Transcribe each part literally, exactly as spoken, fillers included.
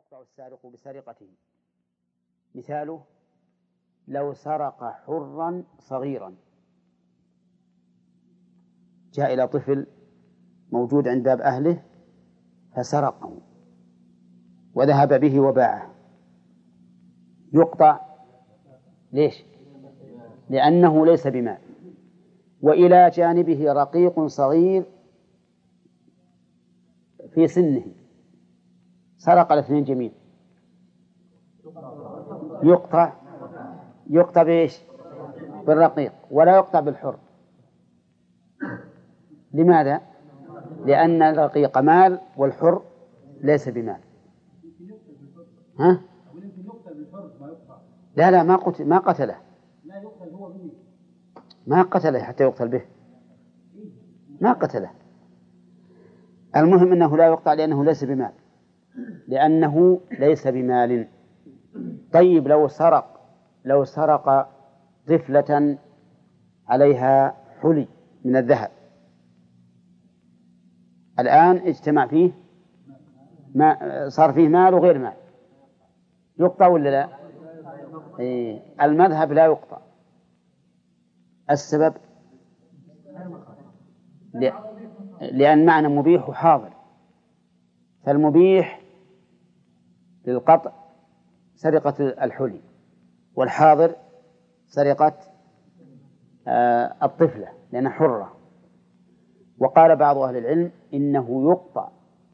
يقطع السارق بسرقته. مثاله: لو سرق حرا صغيرا، جاء إلى طفل موجود عند باب أهله فسرقه وذهب به وباعه، يقطع. ليش؟ لأنه ليس بمال. وإلى جانبه رقيق صغير في سنه سرق الاثنين جميع، يقطع. يقطع بإيش؟ بالرقيق، ولا يقطع بالحر. لماذا؟ لأن الرقيق مال والحر ليس بمال. ها؟ لا لا ما قتل ما قتله ما قتله حتى يقتل به، ما قتله. المهم أنه لا يقطع لأنه ليس بمال، لأنه ليس بمال. طيب لو سرق لو سرق طفلة عليها حلي من الذهب، الآن اجتمع فيه ما صار فيه مال وغير مال، يقطع ولا لا؟ إيه. المذهب لا يقطع. السبب لأن معنى مبيح وحاضر، فالمبيح للقطع سرقة الحلي، والحاضر سرقة آه الطفلة لأنها حرة. وقال بعض أهل العلم إنه يقطع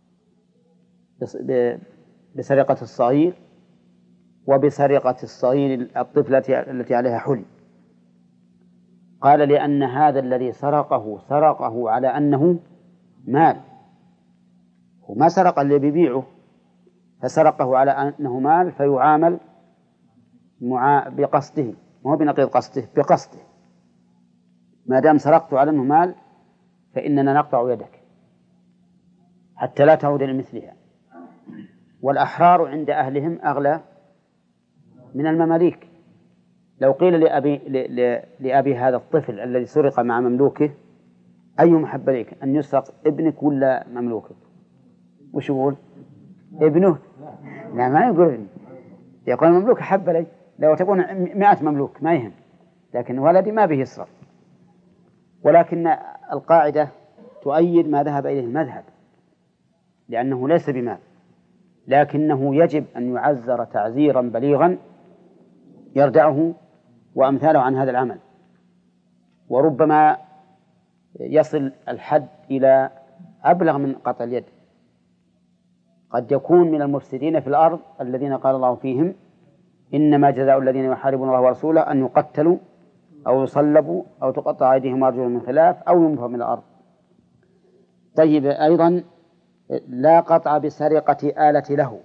بسرقة الصغير وبسرقة الصغير الطفلة التي عليها حلي. قال لأن هذا الذي سرقه سرقه على أنه مال، وما سرق اللي بيبيعه، فسرقه على أنه مال فيعامل معا... بقصده، مو بنقيض قصده، بقصده. ما دام سرقت على أنه مال فإننا نقطع يدك حتى لا تعود لمثلها. والأحرار عند أهلهم أغلى من المماليك. لو قيل لأبي, ل... لأبي هذا الطفل الذي سرق مع مملوكه: أي محب لك أن يسرق ابنك ولا مملوكك؟ وش يقول؟ ابنه. لا ما يقول، يقول مملوك أحب لي، لو تكون مئة مملوك ما يهم، لكن ولدي ما به يسرق. ولكن القاعدة تؤيد ما ذهب إليه المذهب، لأنه ليس بمال، لكنه يجب أن يعزر تعزيرا بليغا يردعه وأمثاله عن هذا العمل. وربما يصل الحد إلى أبلغ من قطع اليد. قد يكون من المفسدين في الأرض الذين قال الله فيهم: إنما جزاء الذين يحاربون الله ورسوله أن يقتلوا أو يصلبوا أو تقطع أيديهم وأرجلهم من خلاف أو ينفوا من الأرض. طيب أيضا لا قطع بسرقة آلة له.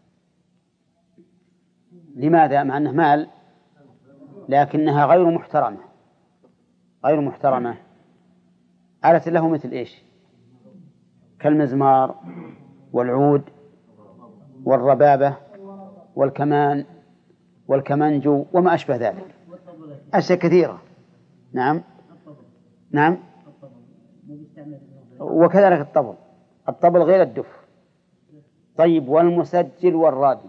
لماذا؟ مع أنه مال لكنها غير محترمة. غير محترمة. آلة له مثل إيش؟ كالمزمار والعود والربابة والكمان والكمنجو وما أشبه ذلك، أشياء كثيرة. نعم نعم وكذلك الطبل. الطبل غير الدف. طيب والمسجل والراديو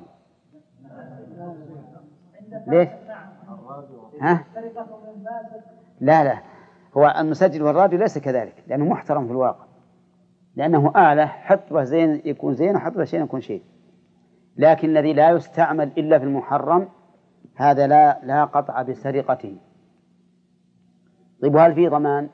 ليش؟ ها؟ لا لا هو المسجل والراديو ليس كذلك، لأنه محترم في الواقع، لأنه آلة حطبة زين يكون زين وحطبة شين يكون شين. لكن الذي لا يستعمل إلا في المحرم هذا لا لا قطع بسرقته. طيب وهل فيه ضمان؟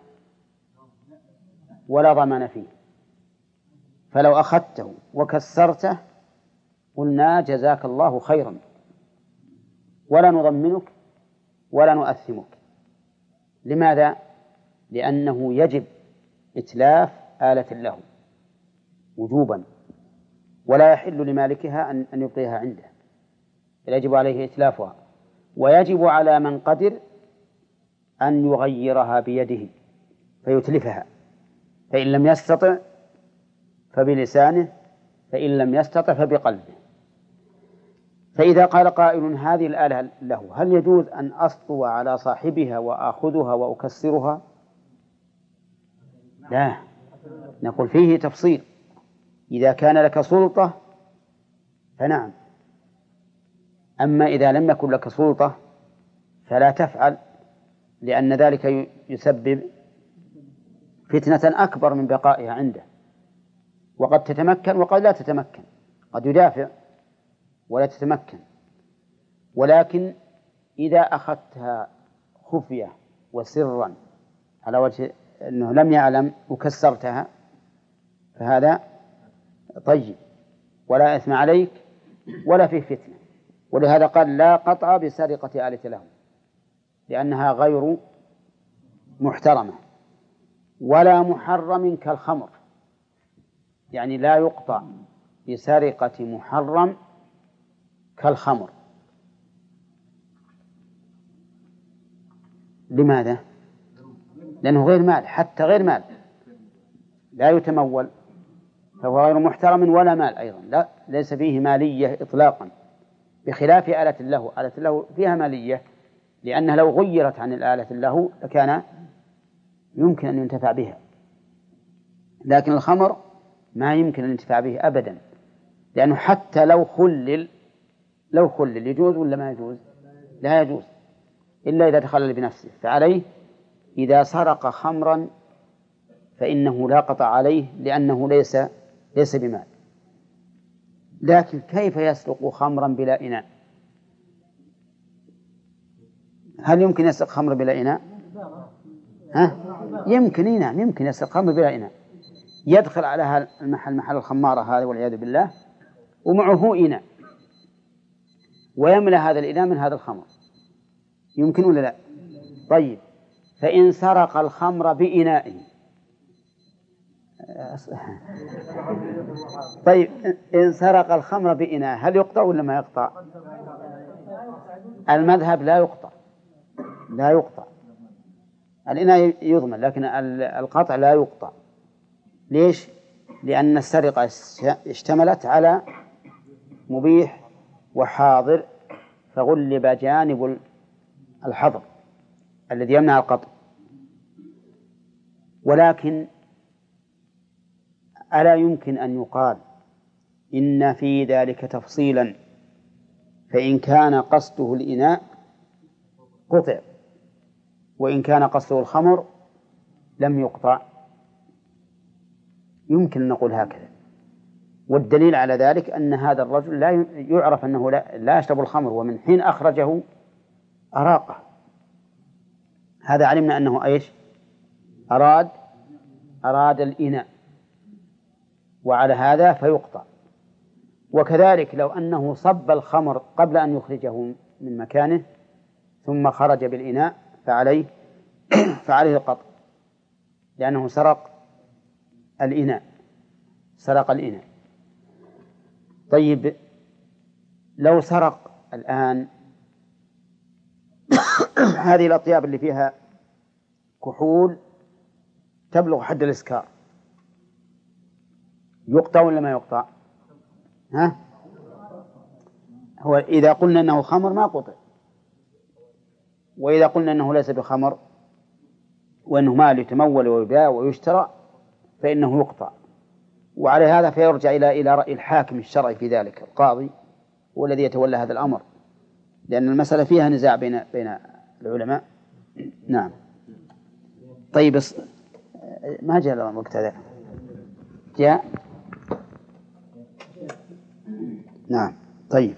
ولا ضمان فيه. فلو أخذته وكسرته قلنا جزاك الله خيرا، ولا نضمنك ولا نؤثمك. لماذا؟ لأنه يجب إتلاف آلة له وجوبا، ولا يحل لمالكها أن يبقيها عنده، يجب عليه إتلافها. ويجب على من قدر أن يغيرها بيده فيتلفها، فإن لم يستطع فبلسانه، فإن لم يستطع فبقلبه. فإذا قال قائل هذه الآلة له هل يجوز أن أسطو على صاحبها وآخذها وأكسرها؟ لا، نقول فيه تفصيل. إذا كان لك سلطة فنعم، أما إذا لم يكن لك سلطة فلا تفعل، لأن ذلك يسبب فتنة أكبر من بقائها عنده، وقد تتمكن وقد لا تتمكن، قد يدافع ولا تتمكن. ولكن إذا أخذتها خفية وسرا على وجه أنه لم يعلم وكسرتها فهذا طيب ولا إثم عليك ولا فيه فتنة. ولهذا قال لا قطع بسرقة آلة له، لأنها غير محترمة، ولا محرم كالخمر، يعني لا يقطع بسرقة محرم كالخمر. لماذا؟ لأنه غير مال، حتى غير مال لا يتمول، فهو غير محترم ولا مال أيضا، لا ليس فيه مالية إطلاقا، بخلاف آلة له. آلة له فيها مالية، لأنها لو غيرت عن الآلة له لكان يمكن أن ينتفع بها، لكن الخمر ما يمكن الانتفاع به أبدا، لأنه حتى لو خلل لو خلل يجوز ولا ما يجوز؟ لا يجوز إلا إذا تخلل بنفسه. فعليه إذا سرق خمرا فإنه لا قطع عليه، لأنه ليس ليس بمال. لكن كيف يسرق خمرا بلا إناء؟ هل يمكن يسرق خمر بلا إناء؟ ها؟ يمكن إناء، يمكن يسرق خمر بلا إناء، يدخل على المحل محل الخمارة هذا والعياذ بالله ومعه إناء ويملأ هذا الإناء من هذا الخمر، يمكن ولا لا؟ طيب، فإن سرق الخمر بإنائه طيب إن سرق الخمر بإناء هل يقطع ولا ما يقطع؟ المذهب لا يقطع، لا يقطع، الإناء يضمن لكن القطع لا يقطع. ليش؟ لأن السرقة اشتملت على مبيح وحاضر، فغلب جانب الحظر الذي يمنع القطع. ولكن ألا يمكن أن يقال إن في ذلك تفصيلا، فإن كان قصده الإناء قطع، وإن كان قصده الخمر لم يقطع؟ يمكن أن نقول هكذا. والدليل على ذلك أن هذا الرجل لا يعرف أنه لا, لا يشرب الخمر، ومن حين أخرجه أراقه، هذا علمنا أنه إيش؟ أراد أراد الإناء، وعلى هذا فيقطع. وكذلك لو أنه صب الخمر قبل أن يخرجه من مكانه ثم خرج بالإناء فعليه فعليه القطع، لأنه سرق الإناء سرق الإناء. طيب، لو سرق الآن هذه الأطياب اللي فيها كحول تبلغ حد الإسكار، يقطع ولا ما يقطع؟ ها؟ هو إذا قلنا أنه خمر ما قطع، وإذا قلنا أنه ليس بخمر وأنه مال يتمول ويباع ويشترى فإنه يقطع. وعلى هذا فيرجع إلى إلى رأي الحاكم الشرعي في ذلك، القاضي هو الذي يتولى هذا الأمر، لأن المسألة فيها نزاع بين بين العلماء. نعم. طيب، ما جاء الوقت هذا؟ جاء؟ نعم. طيب.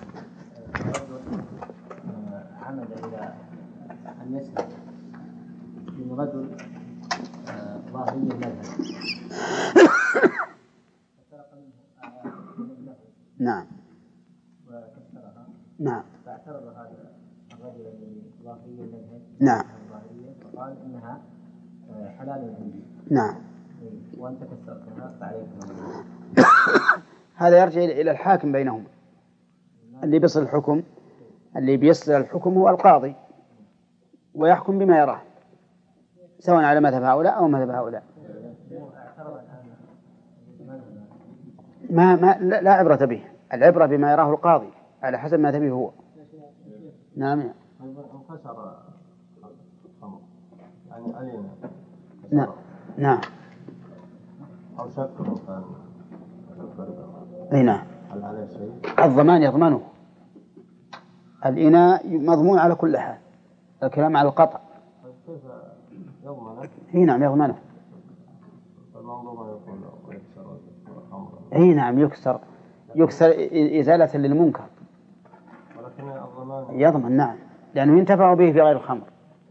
عمد إلى أن يسمع من رجل ظاهري المذهب فسرق منه آيات نعم وكسرها، نعم، فاعترض هذا الرجل الذي ظاهري المذهب نعم، وقال إنها حلال عندي، نعم، وأنت كسرتها فعليك. هذا يرجع إلى الحاكم بينهم، اللي بيصل الحكم اللي بيصل الحكم هو القاضي، ويحكم بما يراه سواء على مذهب هؤلاء أو مذهب هؤلاء. ما ما لا, لا عبرة به، العبرة بما يراه القاضي على حسب مذهبه هو. نعم. نعم. نعم. أو شك كان أي نعم. هل عليه شيء؟ الضمان يضمنه، الإناء مضمون على كل حال، الكلام على القطع. كيف يضمنه؟ اي نعم يضمنه. المنظومة يقول ويكسر الخمر. اي نعم يكسر، يكسر إزالة للمنكر. ولكن الضمان يضمن نعم، لأنه ينتفع به في غير الخمر.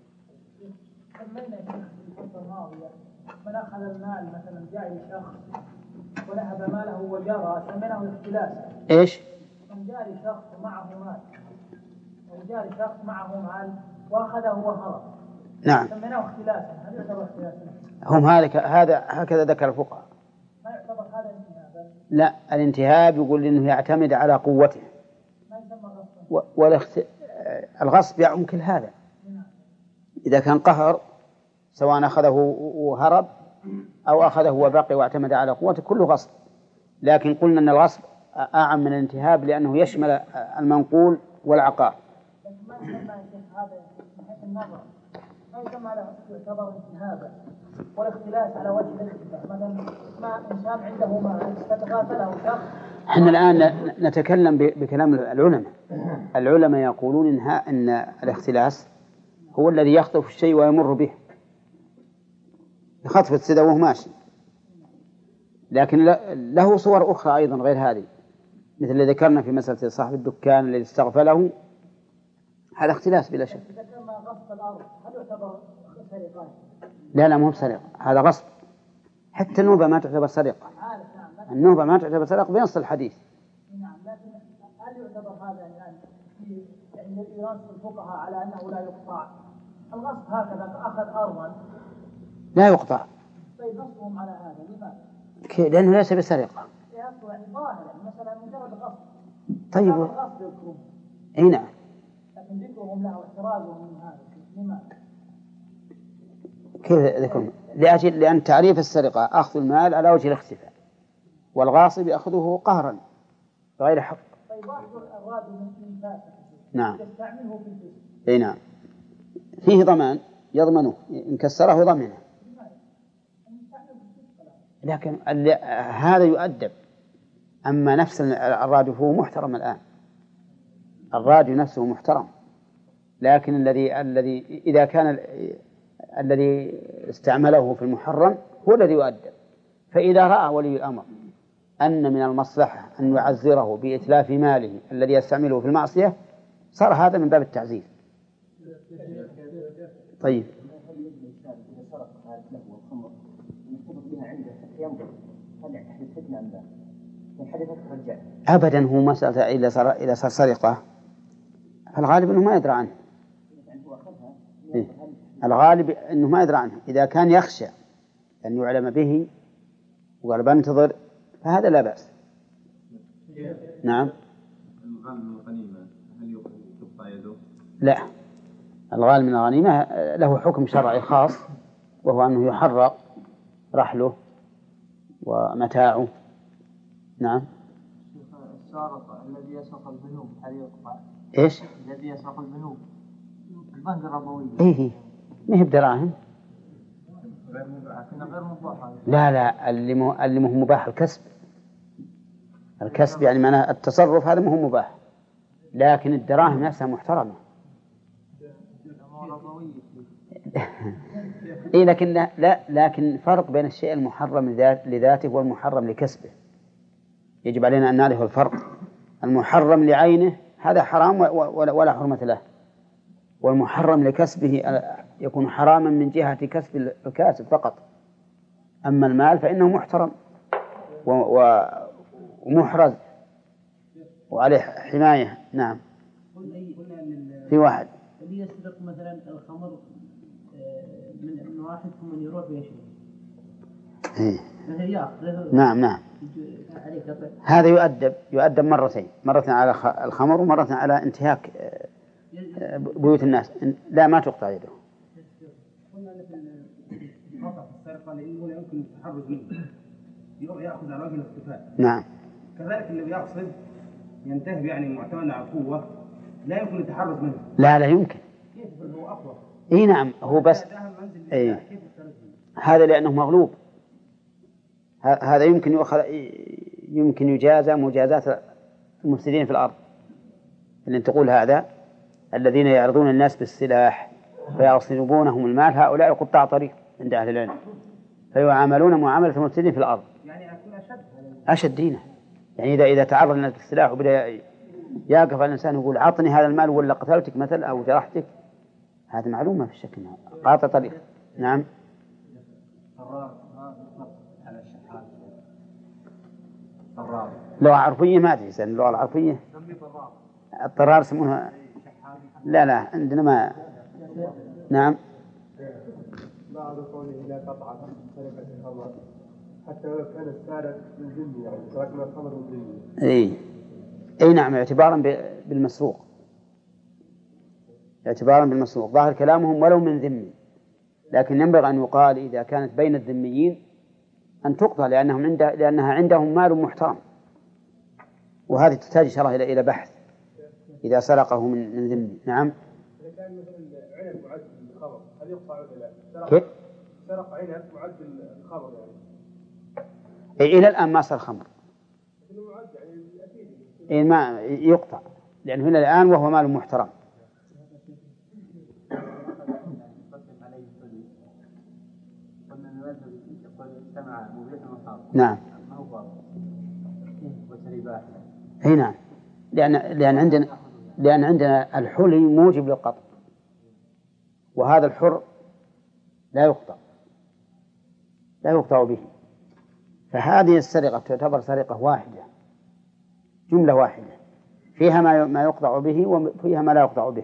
من أخذ المال مثلا جاء شخص ونهب ماله وجرى سميناه الاختلاس. إيش؟ من جاء شخص معه مال وجاء شخص معه مال وأخذه وهرب. نعم. سميناه اختلاسا، هل يعتبر اختلاسا؟ هم هذا هذا هكذا ذكر الفقهاء. ما يعتبر هذا انتهابا؟ لا، الانتهاب يقول إنه يعتمد على قوته. ما يسمى غصبا. والاخت... الغصب يعم كل هذا. إذا كان قهر سواء أخذه وهرب أو أخذه وبقي واعتمد على قوته كله غصب، لكن قلنا أن الغصب أعم من الانتهاب لأنه يشمل المنقول والعقار. لكن ما يسمى هذا من حيث النظر، ما يسمى له يعتبر انتهابا والاختلاس على وجه الاختلاف. مثلا ما إنسان عنده مال فتغافله شخص. احنا الآن نتكلم بكلام العلماء. العلماء يقولون إنها أن الاختلاس هو الذي يخطف الشيء ويمر به، يخطف السدى وهو ماشي. لكن له صور أخرى أيضا غير هذه، مثل اللي ذكرنا في مسألة صاحب الدكان الذي استغفله، هذا اختلاس بلا شك. إذا كان غصب الأرض هل يعتبر سرقة؟ لا لا، مو بسرقة، هذا غصب. حتى النوبة ما تعتبر سرقة. النوبة ما تعتبر سرقة بنص الحديث. نعم، لكن هل يعتبر هذا يعني في يعني يراد الفقهاء على أنه لا يقطع؟ الغصب هكذا أخذ أرضا لا يقطع. طيب غصبهم على هذا لماذا؟ لأنه ليس بسرقة. يعني ظاهرا مثلا مجرد غصب. طيب. الغصب يذكرون. أي نعم. لكن ذكرهم له احترازهم من هذا لماذا؟ كيف ذكرهم؟ لأجل لأن تعريف السرقة أخذ المال على وجه الاختفاء، والغاصب يأخذه قهرا غير حق. طيب واحد الراد من فاسد. نعم. يستعمله في الجسم. أي نعم. فيه ضمان يضمنه، إن كسره ضمنه. لكن هذا يؤدب. أما نفس الرادي هو محترم الآن، الرادي نفسه محترم، لكن الذي الذي إذا كان الذي استعمله في المحرم هو الذي يؤدب. فإذا رأى ولي الأمر أن من المصلحة أن يعزره بإتلاف ماله الذي يستعمله في المعصية صار هذا من باب التعزير. طيب. أبدا هو مسألة إذا صار إذا صار سرقة فالغالب أنه ما يدرى عنه. إيه؟ الغالب أنه ما يدرى عنه. إذا كان يخشى أن يعلم به وقال بنتظر فهذا لا بأس. نعم. الغالب من الغنيمة هل يقطع يده؟ لا، الغالب من الغنيمة له حكم شرعي خاص، وهو أنه يحرق رحله ومتاعه. نعم. السارق الذي يسرق البنوك هل يقطع؟ إيش؟ الذي يسرق البنوك البنك الربوي. إيه ما هي بدراهم. غير مباح. غير مباح. لا لا، اللي مو اللي مو مباح الكسب. الكسب يعني معناه التصرف هذا مو مباح، لكن الدراهم نفسها محترمة. إيه لكن لا, لا لكن فرق بين الشيء المحرم لذاته والمحرم لكسبه. يجب علينا أن نعرف الفرق. المحرم لعينه هذا حرام ولا حرمة له، والمحرم لكسبه يكون حراما من جهة كسب الكاسب فقط. أما المال فإنه محترم ومحرز وعليه حماية. نعم. في واحد اللي يسرق مثلا الخمر من واحد ثم يروح ويشرب. إيه. يأخذ. نعم نعم. هذا يؤدب يؤدب مرتين، مرة على الخمر ومرة على انتهاك بيوت الناس. لا ما تقطع يده. قلنا في خطأ السرقة لأنه لا يمكن التحرز منه، يأخذ على وجه الاختفاء. نعم. كذلك اللي بيقصد ينتهب يعني معتمد على القوة لا يمكن التحرز منه. لا لا يمكن. كيف هو أقوى؟ إيه نعم هو بس. إيه. هذا لأنه مغلوب. هذا يمكن يؤخذ يمكن يجازى مجازات المفسدين في الأرض. اللي تقول هذا الذين يعرضون الناس بالسلاح فيغصبونهم المال، هؤلاء قطاع طريق عند أهل العلم، فيعاملون معاملة المفسدين في الأرض. يعني أكون أشد أشد دينا. يعني إذا إذا تعرض الناس بالسلاح وبدأ يقف الإنسان يقول عطني هذا المال ولا قتلتك مثلا أو جرحتك، هذا معلومة في الشك أنها قاطع طريق. نعم. لغة عرفية ما أدري، اللغة العرفية الطرار يسمونها. لا لا عندنا ما. نعم. بعض قوله لا تقطع سرقة الخمر حتى لو كان السارق من ذمي، يعني تركنا الخمر من ذمي. اي اي نعم، اعتبارا بالمسروق، اعتبارا بالمسروق. ظاهر كلامهم ولو من ذمي، لكن ينبغي أن يقال إذا كانت بين الذميين أن تقطع، لأنهم عنده لأنها عندهم مال محترم، وهذه تحتاج إن شاء الله إلى إلى بحث إذا سرقه من من ذمي. نعم. إذا كان مثلا عنب معد الخمر هل يقطع ولا لا؟ كيف؟ سرق عنب معد الخمر يعني. إيه إلى الآن ما صار خمر. لكنه معد يعني أكيد. إيه ما يقطع، لأنه إلى الآن وهو مال محترم. نعم. اي نعم، لأن لأن عندنا لأن عندنا الحلي موجب للقطع، وهذا الحر لا يقطع لا يقطع به، فهذه السرقة تعتبر سرقة واحدة، جملة واحدة فيها ما ما يقطع به وفيها ما لا يقطع به.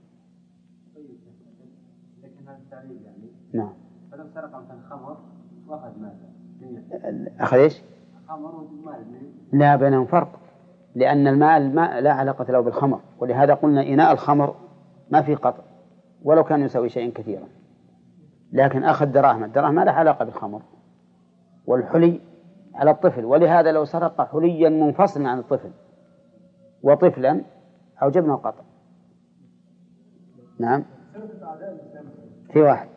نعم. فلو سرق مثلا خمر واخذ مال أخذ إيش؟ خمر ومال. لا، بينهم فرق، لأن المال ما لا علاقة له بالخمر، ولهذا قلنا إناء الخمر ما في قطع ولو كان يسوي شيئا كثيرا، لكن أخذ دراهم، الدراهم ما له علاقة بالخمر، والحلي على الطفل، ولهذا لو سرق حليا منفصلا عن الطفل وطفلا أوجبنا القطع. نعم. في واحد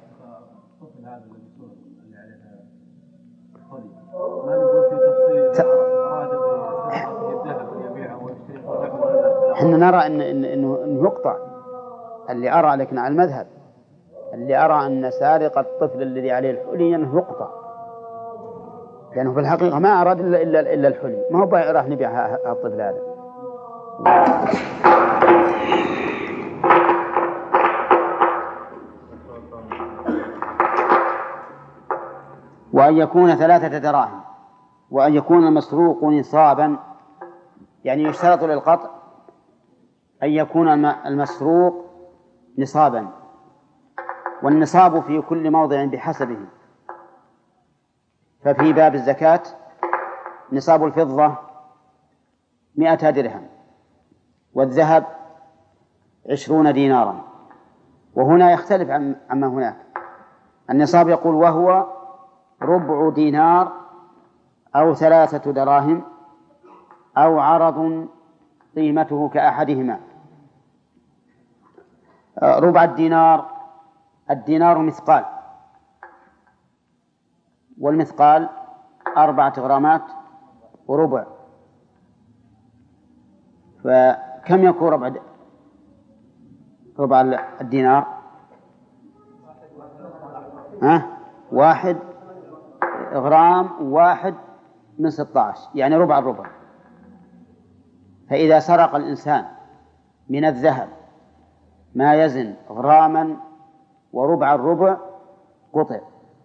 احنا نرى إن إن إنه إنه يقطع، اللي أرى، لكن على المذهب اللي أرى أن سارق الطفل الذي عليه الحلي أنه يقطع، لأنه في الحقيقة ما أراد إلا إلا إلا الحلي، ما هو راح نبيع الطفل هذا. وأن يكون ثلاثة دراهم، وأن يكون المسروق نصابا، يعني يشترط للقطع أن يكون المسروق نصابا، والنصاب في كل موضع بحسبه. ففي باب الزكاة نصاب الفضة مئة درهم، والذهب عشرون دينارا، وهنا يختلف عما هناك. النصاب يقول وهو ربع دينار أو ثلاثة دراهم أو عرض قيمته كأحدهما. ربع الدينار، الدينار مثقال، والمثقال أربعة غرامات وربع، فكم يكون ربع ربع الدينار؟ ها؟ واحد غرام واحد من ستة عشر، يعني ربع الربع. فإذا سرق الإنسان من الذهب ما يزن غراما وربع الربع قطع،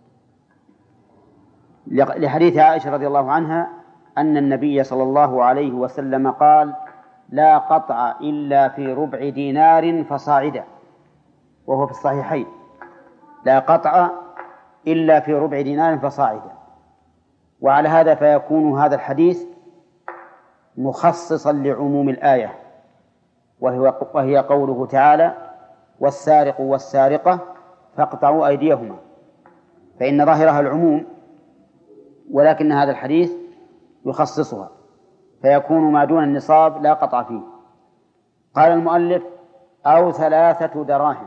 لحديث عائشة رضي الله عنها أن النبي صلى الله عليه وسلم قال لا قطع إلا في ربع دينار فصاعدا، وهو في الصحيحين، لا قطع إلا في ربع دينار فصاعدا. وعلى هذا فيكون هذا الحديث مخصصا لعموم الآية، وهي قوله تعالى والسارق والسارقة فاقطعوا أيديهما، فإن ظاهرها العموم، ولكن هذا الحديث يخصصها، فيكون ما دون النصاب لا قطع فيه. قال المؤلف أو ثلاثة دراهم،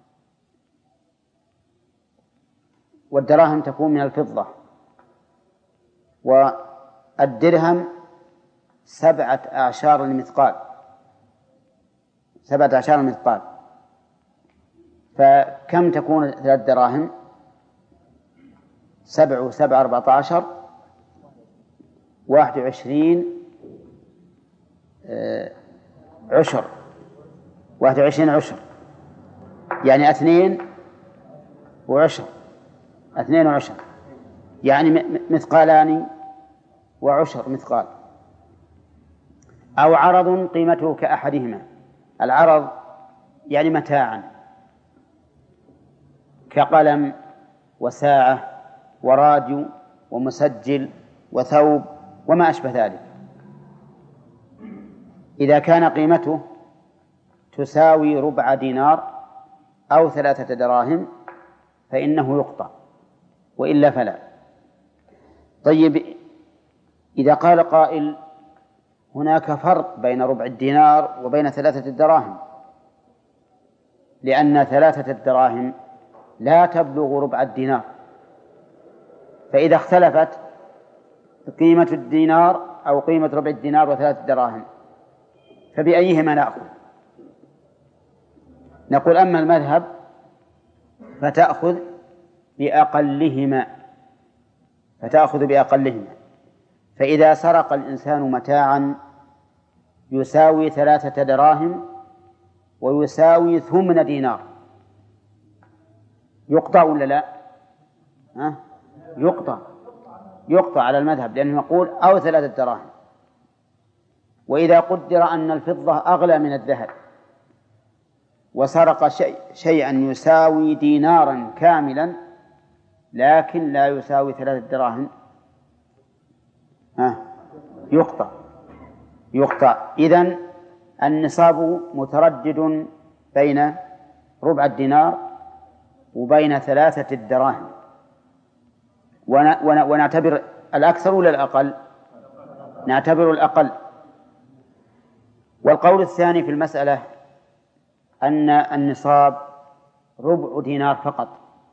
والدراهم تكون من الفضة، والدرهم سبعة أعشار المثقال، سبعة عشر مثقال. فكم تكون ثلاث دراهم؟ سبع وسبع أربعة عشر، واحد وعشرين عشر، واحد وعشرين عشر، يعني اثنين وعشر، اثنين وعشر، يعني مثقالان وعشر مثقال. أو عرض قيمته كأحدهما. العرض يعني متاعا كقلم وساعة وراديو ومسجل وثوب وما أشبه ذلك. إذا كان قيمته تساوي ربع دينار أو ثلاثة دراهم فإنه يقطع، وإلا فلا. طيب، إذا قال قائل هناك فرق بين ربع الدينار وبين ثلاثة الدراهم، لأن ثلاثة الدراهم لا تبلغ ربع الدينار، فإذا اختلفت قيمة الدينار أو قيمة ربع الدينار وثلاثة دراهم فبأيهما نأخذ؟ نقول أما المذهب فتأخذ بأقلهما، فتأخذ بأقلهما. فإذا سرق الإنسان متاعا يساوي ثلاثة دراهم ويساوي ثمن دينار يقطع ولا لا؟ ها؟ يقطع، يقطع على المذهب، لأنه يقول أو ثلاثة دراهم. وإذا قدر أن الفضة أغلى من الذهب وسرق شيء شيئا يساوي دينارا كاملا لكن لا يساوي ثلاثة دراهم، ها؟ يقطع، يقطع. إذن النصاب متردد بين ربع الدينار وبين ثلاثة الدراهم، ونعتبر الأكثر ولا الأقل؟ نعتبر الأقل. والقول الثاني في المسألة أن النصاب ربع دينار فقط،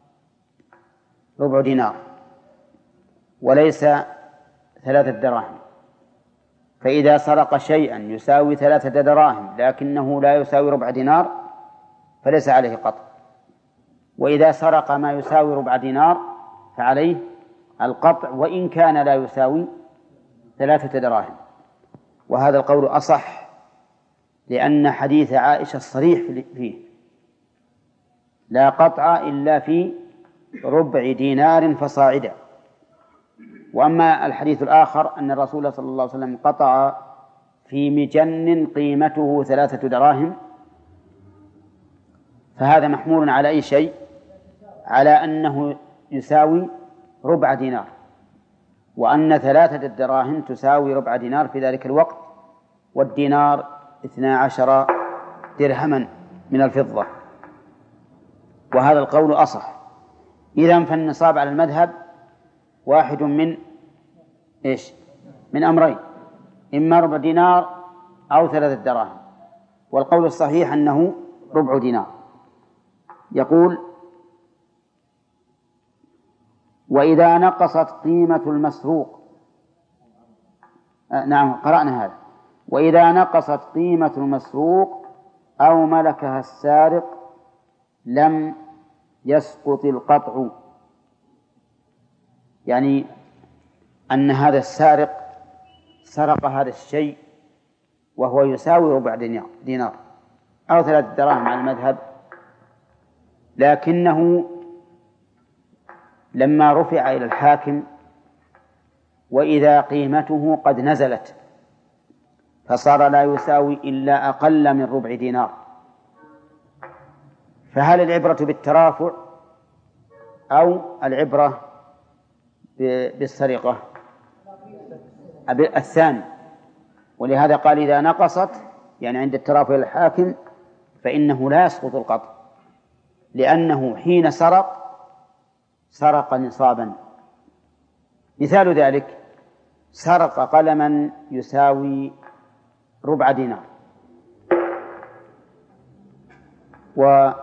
ربع دينار وليس ثلاثة دراهم. فإذا سرق شيئا يساوي ثلاثة دراهم لكنه لا يساوي ربع دينار فليس عليه قطع، وإذا سرق ما يساوي ربع دينار فعليه القطع وإن كان لا يساوي ثلاثة دراهم. وهذا القول أصح، لأن حديث عائشة الصريح فيه لا قطع إلا في ربع دينار فصاعدا. وأما الحديث الآخر أن الرسول صلى الله عليه وسلم قطع في مجن قيمته ثلاثة دراهم، فهذا محمول على أي شيء؟ على أنه يساوي ربع دينار، وأن ثلاثة الدراهم تساوي ربع دينار في ذلك الوقت، والدينار اثنا عشر درهما من الفضة. وهذا القول أصح. إذن فالنصاب على المذهب واحد من إيش؟ من أمرين، إما ربع دينار أو ثلاثة دراهم، والقول الصحيح أنه ربع دينار. يقول: وإذا نقصت قيمة المسروق، آه نعم قرأنا هذا، وإذا نقصت قيمة المسروق أو ملكها السارق لم يسقط القطع، يعني أن هذا السارق سرق هذا الشيء وهو يساوي ربع دينار أو ثلاثة دراهم على المذهب، لكنه لما رفع إلى الحاكم وإذا قيمته قد نزلت فصار لا يساوي إلا أقل من ربع دينار، فهل العبرة بالترافع أو العبرة بالسرقة؟ الثاني. ولهذا قال إذا نقصت، يعني عند الترافع الحاكم، فإنه لا يسقط القطع، لأنه حين سرق سرق نصابا. مثال ذلك: سرق قلما يساوي ربع دينار، ولما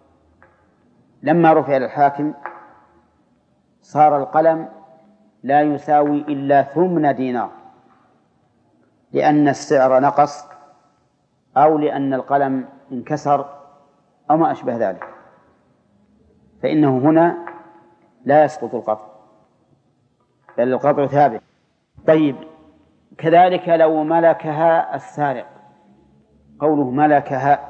رفع إلى الحاكم صار القلم لا يساوي إلا ثمن دينار، لأن السعر نقص أو لأن القلم انكسر أو ما أشبه ذلك، فإنه هنا لا يسقط القطع، بل القطع ثابت. طيب، كذلك لو ملكها السارق، قوله ملكها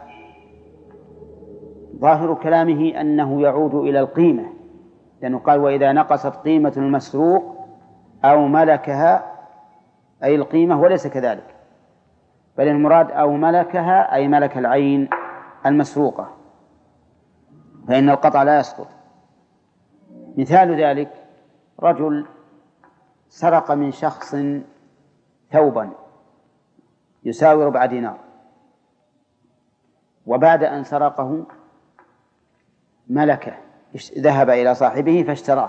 ظاهر كلامه أنه يعود إلى القيمة، لأنه قال وإذا نقصت قيمة المسروق أو ملكها أي القيمة، وليس كذلك، بل المراد أو ملكها أي ملك العين المسروقة، فإن القطع لا يسقط. مثال ذلك رجل سرق من شخص ثوبا يساوي ربع دينار، وبعد أن سرقه ملكه، ذهب إلى صاحبه فاشتراه،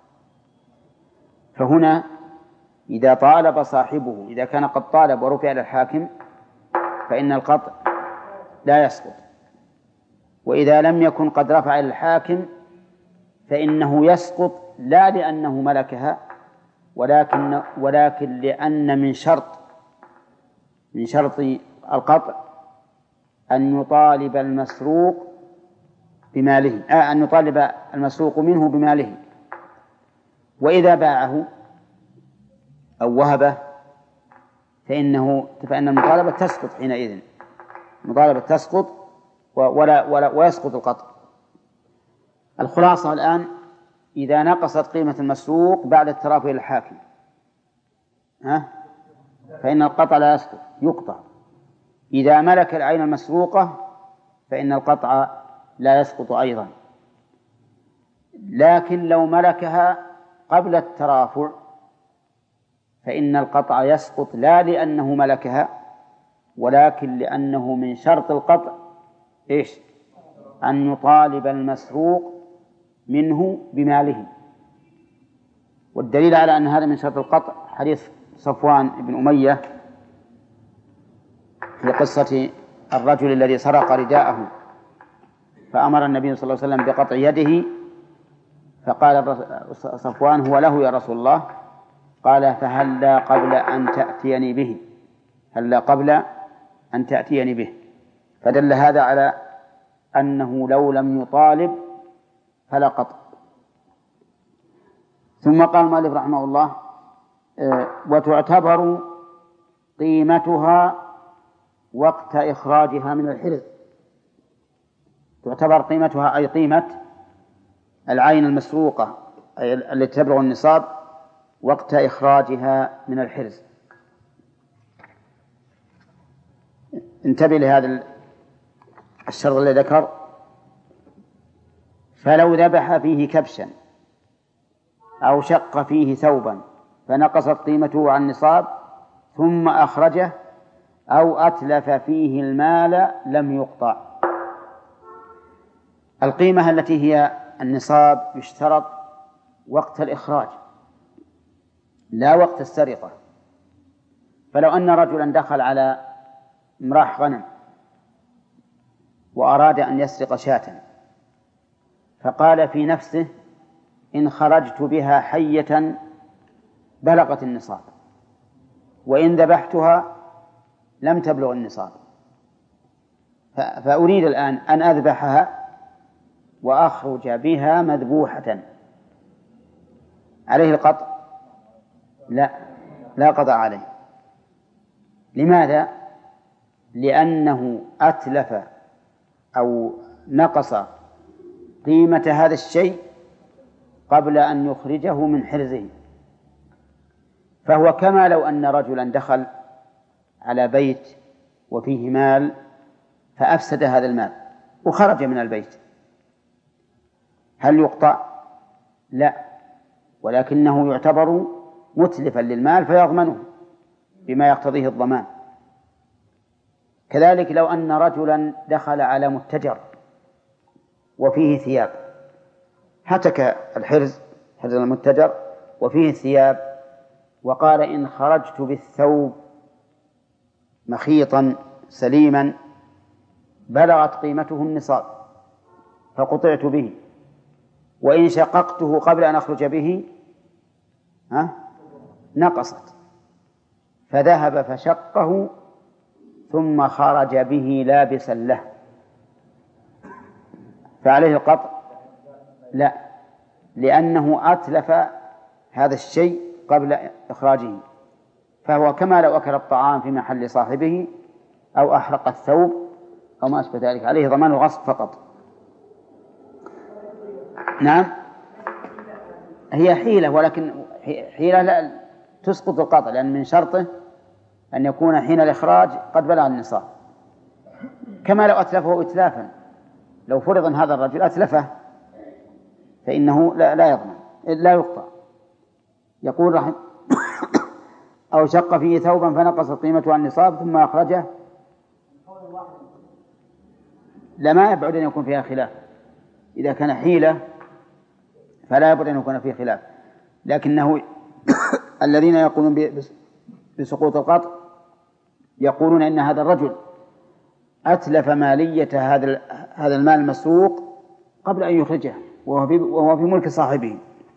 فهنا إذا طالب صاحبه، إذا كان قد طالب ورفع إلى الحاكم فإن القطع لا يسقط، وإذا لم يكن قد رفع إلى الحاكم فإنه يسقط، لا لأنه ملكها، ولكن ولكن لأن من شرط من شرط القطع أن يطالب المسروق بماله، آه أن يطالب المسروق منه بماله، وإذا باعه أو وهبه فإنه فإن المطالبة تسقط حينئذ، المطالبة تسقط ولا ولا ويسقط القطع. الخلاصة الآن إذا نقصت قيمة المسروق بعد الترافع إلى الحاكم ها فإن القطع لا يسقط، يقطع. إذا ملك العين المسروقة فإن القطع لا يسقط أيضا، لكن لو ملكها قبل الترافع فإن القطع يسقط، لا لأنه ملكها، ولكن لأنه من شرط القطع إيش؟ أن يطالب المسروق منه بماله. والدليل على أن هذا من شرط القطع حديث صفوان بن أمية في قصة الرجل الذي سرق رداءه فأمر النبي صلى الله عليه وسلم بقطع يده، فقال صفوان هو له يا رسول الله، قال فهلا قبل أن تأتيني به، هلا قبل أن تأتيني به، فدل هذا على أنه لو لم يطالب فلا قطع. ثم قال المؤلف رحمه الله وتعتبر قيمتها وقت إخراجها من الحرز. تعتبر قيمتها أي قيمة العين المسروقة التي تبلغ النصاب وقت إخراجها من الحرز. انتبه لهذا الشرط الذي ذكر، فلو ذبح فيه كبشا أو شق فيه ثوبا فنقصت قيمته عن النصاب ثم أخرجه أو أتلف فيه المال لم يقطع. القيمة التي هي النصاب يشترط وقت الإخراج لا وقت السرقة. فلو أن رجلا دخل على امراح غنم وأراد أن يسرق شاة، فقال في نفسه إن خرجت بها حية بلغت النصاب، وإن ذبحتها لم تبلغ النصاب، فأريد الآن أن أذبحها وأخرج بها مذبوحة، عليه القطع؟ لا، لا قطع عليه. لماذا؟ لأنه أتلف أو نقص قيمة هذا الشيء قبل أن يخرجه من حرزه. فهو كما لو أن رجلا دخل على بيت وفيه مال فأفسد هذا المال وخرج من البيت، هل يقطع؟ لا، ولكنه يعتبر متلفا للمال فيضمنه بما يقتضيه الضمان. كذلك لو أن رجلا دخل على متجر وفيه ثياب، هتك الحرز حرز المتجر وفيه ثياب، وقال إن خرجت بالثوب مخيطا سليما بلغت قيمته النصاب فقطعت به، وإن شققته قبل أن أخرج به ها نقصت، فذهب فشقه ثم خرج به لابسا له فعليه القطع؟ لا، لأنه أتلف هذا الشيء قبل إخراجه، فهو كما لو أكل الطعام في محل صاحبه أو أحرق الثوب أو ما أشبه ذلك، عليه ضمان الغصب فقط. نعم، هي حيلة، ولكن حيلة لا تسقط القطع، لأن من شرطه أن يكون حين الإخراج قد بلغ النصاب، كما لو أتلفه إتلافا. لو فرض أن هذا الرجل أتلفه فإنه لا, لا يضمن، لا يقطع. يقول رحمه أو شق فيه ثوبا فنقصت قيمته عن النصاب ثم أخرجه، لما يبعد أن يكون فيها خلاف. إذا كان حيلة فلا يبعد أن يكون فيه خلاف، لكنه الذين يقولون بسقوط القطع يقولون إن هذا الرجل أتلف مالية هذا هذا المال المسروق قبل أن يخرجه وهو في, وهو في ملك صاحبه.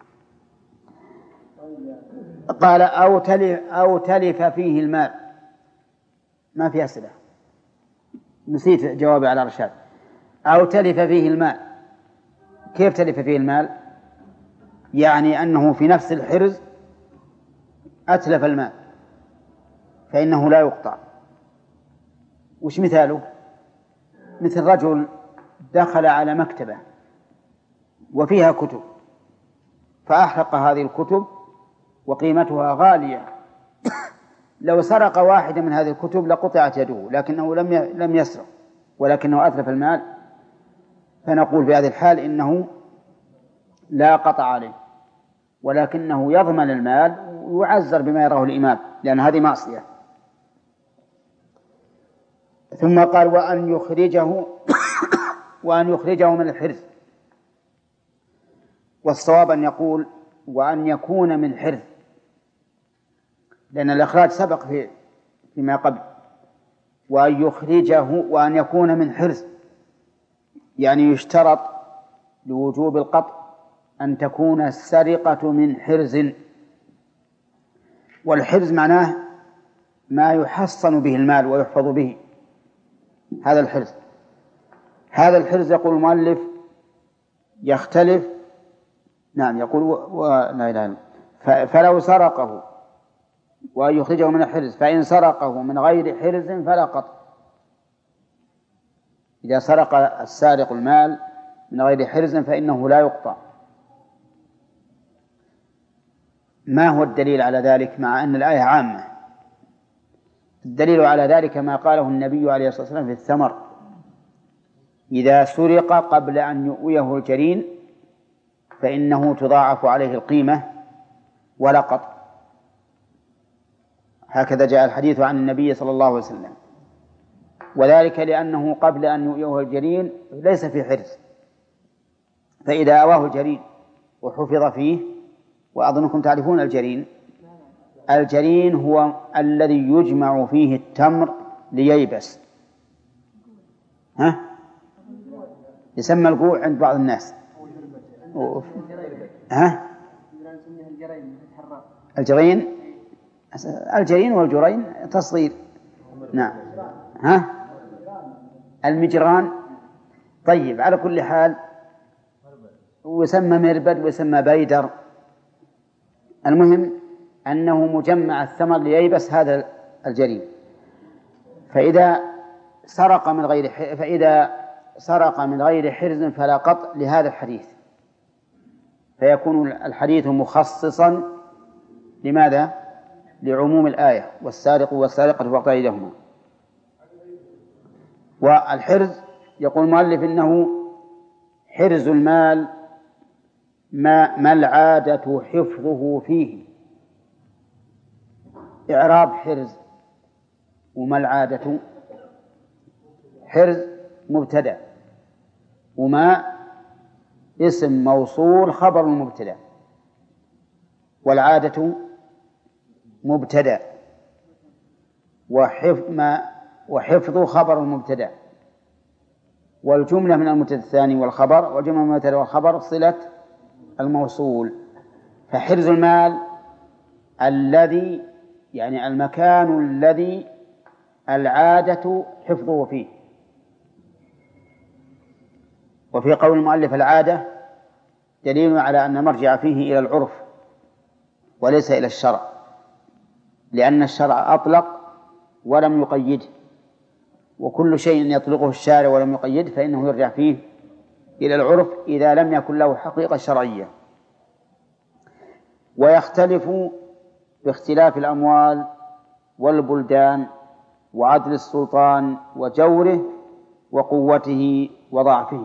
قال أو تلف, أو تلف فيه المال. ما في أسئلة، نسيت جوابي على رشاد. أو تلف فيه المال، كيف تلف فيه المال؟ يعني أنه في نفس الحرز أتلف المال فإنه لا يقطع. وش مثاله؟ مثل رجل دخل على مكتبة وفيها كتب فأحرق هذه الكتب وقيمتها غالية، لو سرق واحدة من هذه الكتب لقطعت يده، لكنه لم لم يسرق ولكنه أتلف المال، فنقول في هذه الحال إنه لا قطع عليه، ولكنه يضمن المال ويعزر بما يراه الإمام، لأن هذه معصية. ثم قال وأن يخرجه وأن يخرجه من الحرز، والصواب أن يقول وأن يكون من حرز، لأن الإخراج سبق في فيما قبل. وأن يخرجه وأن يكون من حرز، يعني يشترط لوجوب القطع أن تكون السرقة من حرز، والحرز معناه ما يحصن به المال ويحفظ به، هذا الحرز. هذا الحرز يقول المؤلف يختلف. نعم، يقول و... و... لا إله إلا ف... فلو سرقه وأن يخرجه من الحرز، فإن سرقه من غير حرز فلا قطع. إذا سرق السارق المال من غير حرز فإنه لا يقطع. ما هو الدليل على ذلك مع أن الآية عامة؟ الدليل على ذلك ما قاله النبي عليه الصلاة والسلام في الثمر: إذا سرق قبل أن يؤويه الجرين فإنه تضاعف عليه القيمة ولا قطع. هكذا جاء الحديث عن النبي صلى الله عليه وسلم، وذلك لأنه قبل أن يؤويه الجرين ليس في حرز، فإذا أواه الجرين وحفظ فيه، وأظنكم تعرفون الجرين، الجرين هو الذي يجمع فيه التمر لييبس، ها؟ يسمى القوع عند بعض الناس. ها؟ الجرين الجرين والجرين تصغير. نعم. ها؟ المجران. طيب، على كل حال ويسمى مربد ويسمى بيدر. المهم أنه مجمع الثمر لييبس هذا الجرين. فإذا سرق من غير فإذا سرق من غير حرز فلا قطع لهذا الحديث، فيكون الحديث مخصصا لماذا؟ لعموم الآية: والسارق والسارقة فاقطعوا أيديهما. والحرز يقول المؤلف إنه حرز المال ما, ما العادة حفظه فيه. إعراب حرز وما العادة. حرز مبتدأ، وما اسم موصول خبر المبتدأ، والعادة مبتدأ، وحفظ ما وحفظ خبر المبتدأ، والجملة من المبتدأ الثاني والخبر، والجملة من المبتدأ والخبر صلة الموصول. فحرز المال الذي يعني المكان الذي العادة حفظه فيه. وفي قول المؤلف العادة دليل على أن المرجع فيه إلى العرف وليس إلى الشرع، لأن الشرع أطلق ولم يقيده، وكل شيء يطلقه الشارع ولم يقيده فإنه يرجع فيه إلى العرف إذا لم يكن له حقيقة شرعية. ويختلف باختلاف الأموال والبلدان وعدل السلطان وجوره وقوته وضعفه.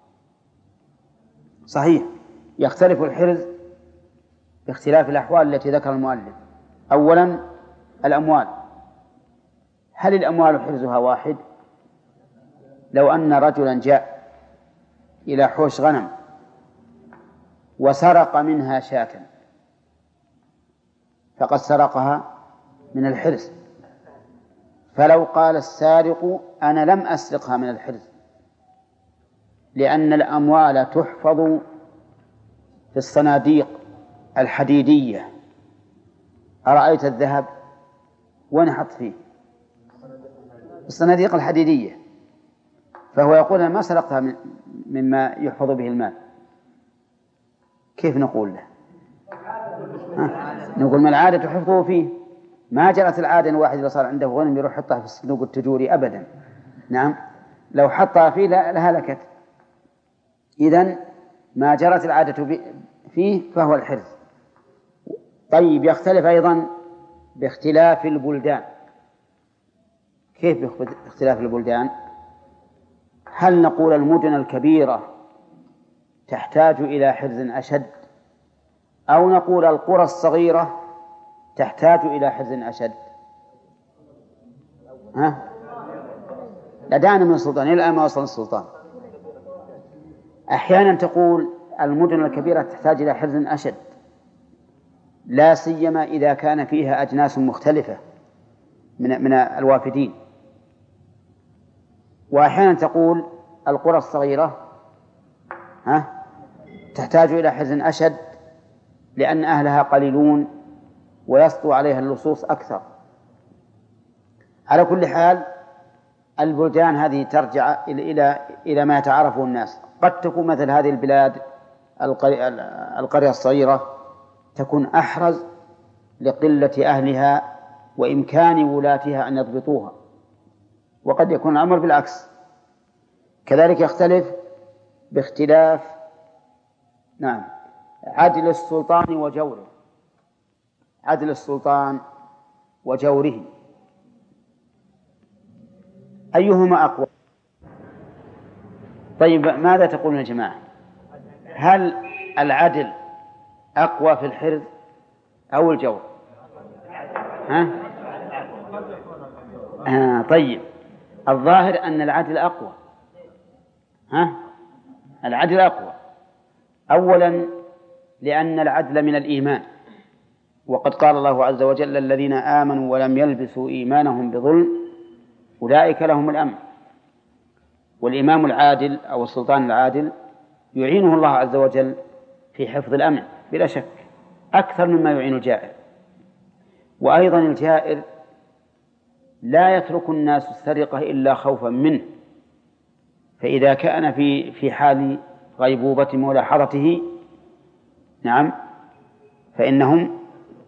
صحيح، يختلف الحرز باختلاف الأحوال التي ذكر المؤلف. أولا الأموال، هل الأموال حرزها واحد؟ لو أن رجلا جاء إلى حوش غنم وسرق منها شاة فقد سرقها من الحرز، فلو قال السارق أنا لم أسرقها من الحرز، لأن الأموال تحفظ في الصناديق الحديدية. أرأيت الذهب وين حط فيه؟ الصناديق الحديدية، فهو يقول أنا ما سرقتها مما يحفظ به المال. كيف نقول له؟ نقول ما العادة حفظه فيه، ما جرت العادة أن واحد إذا صار عنده غنم يروح يحطها في الصندوق التجوري أبدا. نعم، لو حطها فيه لهلكت. إذن ما جرت العادة فيه فهو الحرز. طيب، يختلف أيضا باختلاف البلدان. كيف باختلاف البلدان؟ هل نقول المدن الكبيرة تحتاج إلى حرز أشد، أو نقول القرى الصغيرة تحتاج إلى حرز أشد؟ ها؟ لدانا من السلطان، إلى الآن ما وصل السلطان. أحيانا تقول المدن الكبيرة تحتاج إلى حرز أشد، لا سيما إذا كان فيها أجناس مختلفة من من الوافدين. وأحيانا تقول القرى الصغيرة ها تحتاج إلى حرز أشد لأن أهلها قليلون ويسطو عليها اللصوص أكثر. على كل حال البلدان هذه ترجع إلى إلى ما يتعارفه الناس. قد تكون مثل هذه البلاد القرية الصغيرة تكون أحرز لقلة أهلها وإمكان ولاتها أن يضبطوها، وقد يكون الأمر بالعكس. كذلك يختلف باختلاف نعم عدل السلطان وجوره، عدل السلطان وجوره أيهما أقوى؟ طيب، ماذا تقولون يا جماعة؟ هل العدل أقوى في الحرز أو الجور؟ ها؟ آه طيب، الظاهر أن العدل أقوى. ها؟ العدل أقوى أولا لأن العدل من الإيمان، وقد قال الله عز وجل الذين آمنوا ولم يلبسوا إيمانهم بظلم أولئك لهم الأمن. والإمام العادل أو السلطان العادل يعينه الله عز وجل في حفظ الأمن بلا شك أكثر مما يعين الجائر. وأيضا الجائر لا يترك الناس السرقة إلا خوفا منه، فإذا كان في في حال غيبوبة ملاحظته نعم فإنهم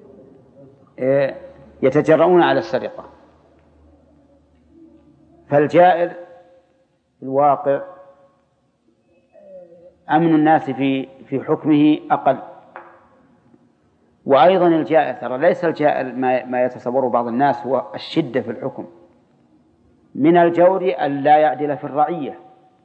يتجرؤون على السرقة. فالجائر في الواقع أمن الناس في في حكمه أقل. وأيضا الجائر ترى ليس الجائر ما ما يتصوره بعض الناس هو الشدة في الحكم، من الجور أن لا يعدل في الرعية.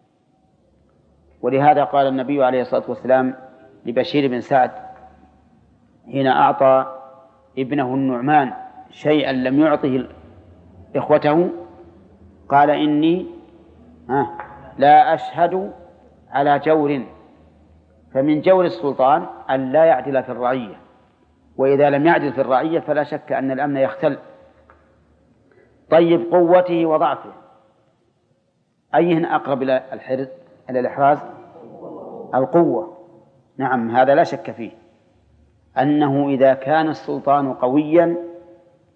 ولهذا قال النبي عليه الصلاة والسلام لبشير بن سعد حين أعطى ابنه النعمان شيئا لم يعطه إخوته، قال إني لا أشهد على جور، فمن جور السلطان أن لا يعدل في الرعية، وإذا لم يعدل في الرعية فلا شك أن الأمن يختل. طيب، قوته وضعفه أيهن أقرب إلى الحرز إلى الإحراز؟ القوة. نعم، هذا لا شك فيه أنه إذا كان السلطان قويا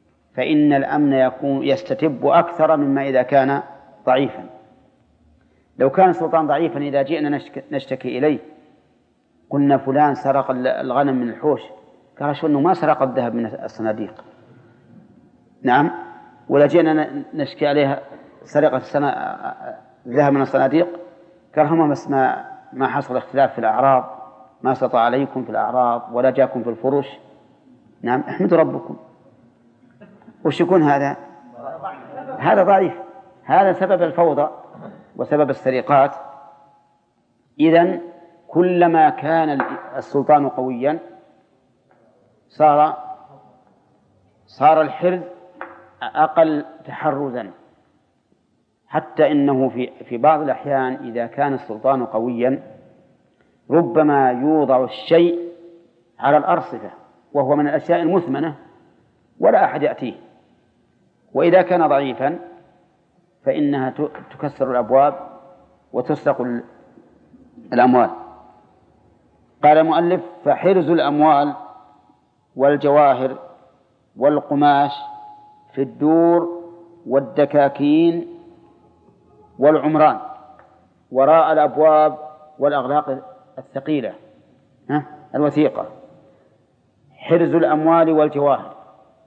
فإن الأمن يكون يستتب أكثر مما إذا كان ضعيفا. لو كان السلطان ضعيفا إذا جئنا نشتكي إليه قلنا فلان سرق الغنم من الحوش، قال شو أنه ما سرق الذهب من الصناديق. نعم. ولا جئنا نشكي عليها سرقة الذهب من الصناديق، قال هم بس ما ما حصل اختلاف في الأعراض، ما سطع عليكم في الأعراض ولا جاكم في الفروش. نعم. احمدوا ربكم. وش يكون هذا؟ هذا ضعيف، هذا سبب الفوضى وسبب السرقات. إذن كلما كان السلطان قويا صار صار الحرز أقل تحرزا، حتى إنه في في بعض الأحيان إذا كان السلطان قويا ربما يوضع الشيء على الأرصفة وهو من الأشياء المثمنة ولا أحد يأتيه، وإذا كان ضعيفا فإنها تكسر الأبواب وتسرق الأموال. قال المؤلف: فحرز الأموال والجواهر والقماش في الدور والدكاكين والعمران وراء الأبواب والأغلاق الثقيلة ها الوثيقة. حرز الأموال والجواهر،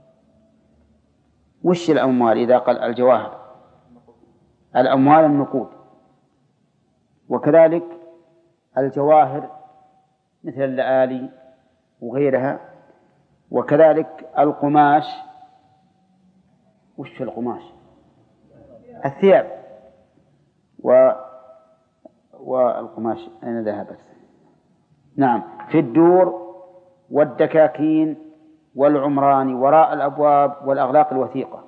وش الأموال إذا قال الجواهر؟ الأموال النقود، وكذلك الجواهر مثل اللآلي وغيرها، وكذلك القماش. وش القماش؟ الثياب. و والقماش أين ذهبت؟ نعم، في الدور والدكاكين والعمران وراء الأبواب والأغلاق الوثيقة.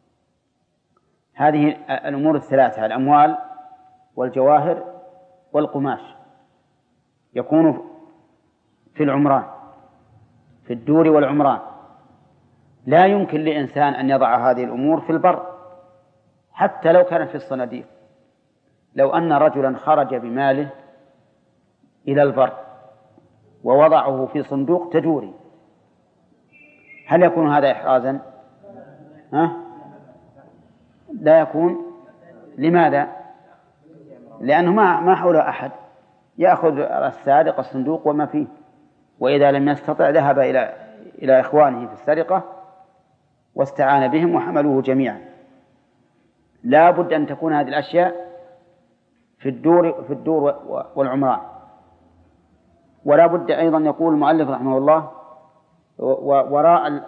هذه الأمور الثلاثة: الأموال والجواهر والقماش يكون في العمران، في الدور والعمران. لا يمكن لإنسان أن يضع هذه الأمور في البر حتى لو كانت في الصناديق. لو أن رجلا خرج بماله إلى البر ووضعه في صندوق تجوري، هل يكون هذا إحرازا؟ ها؟ لا يكون. لماذا؟ لأنه ما ما حوله أحد يأخذ السارق الصندوق وما فيه، وإذا لم يستطع ذهب إلى إلى إخوانه في السرقة واستعان بهم وحملوه جميعا. لا بد أن تكون هذه الأشياء في الدور في الدور والعمران. ولا بد أيضا، يقول المؤلف رحمه الله، وراء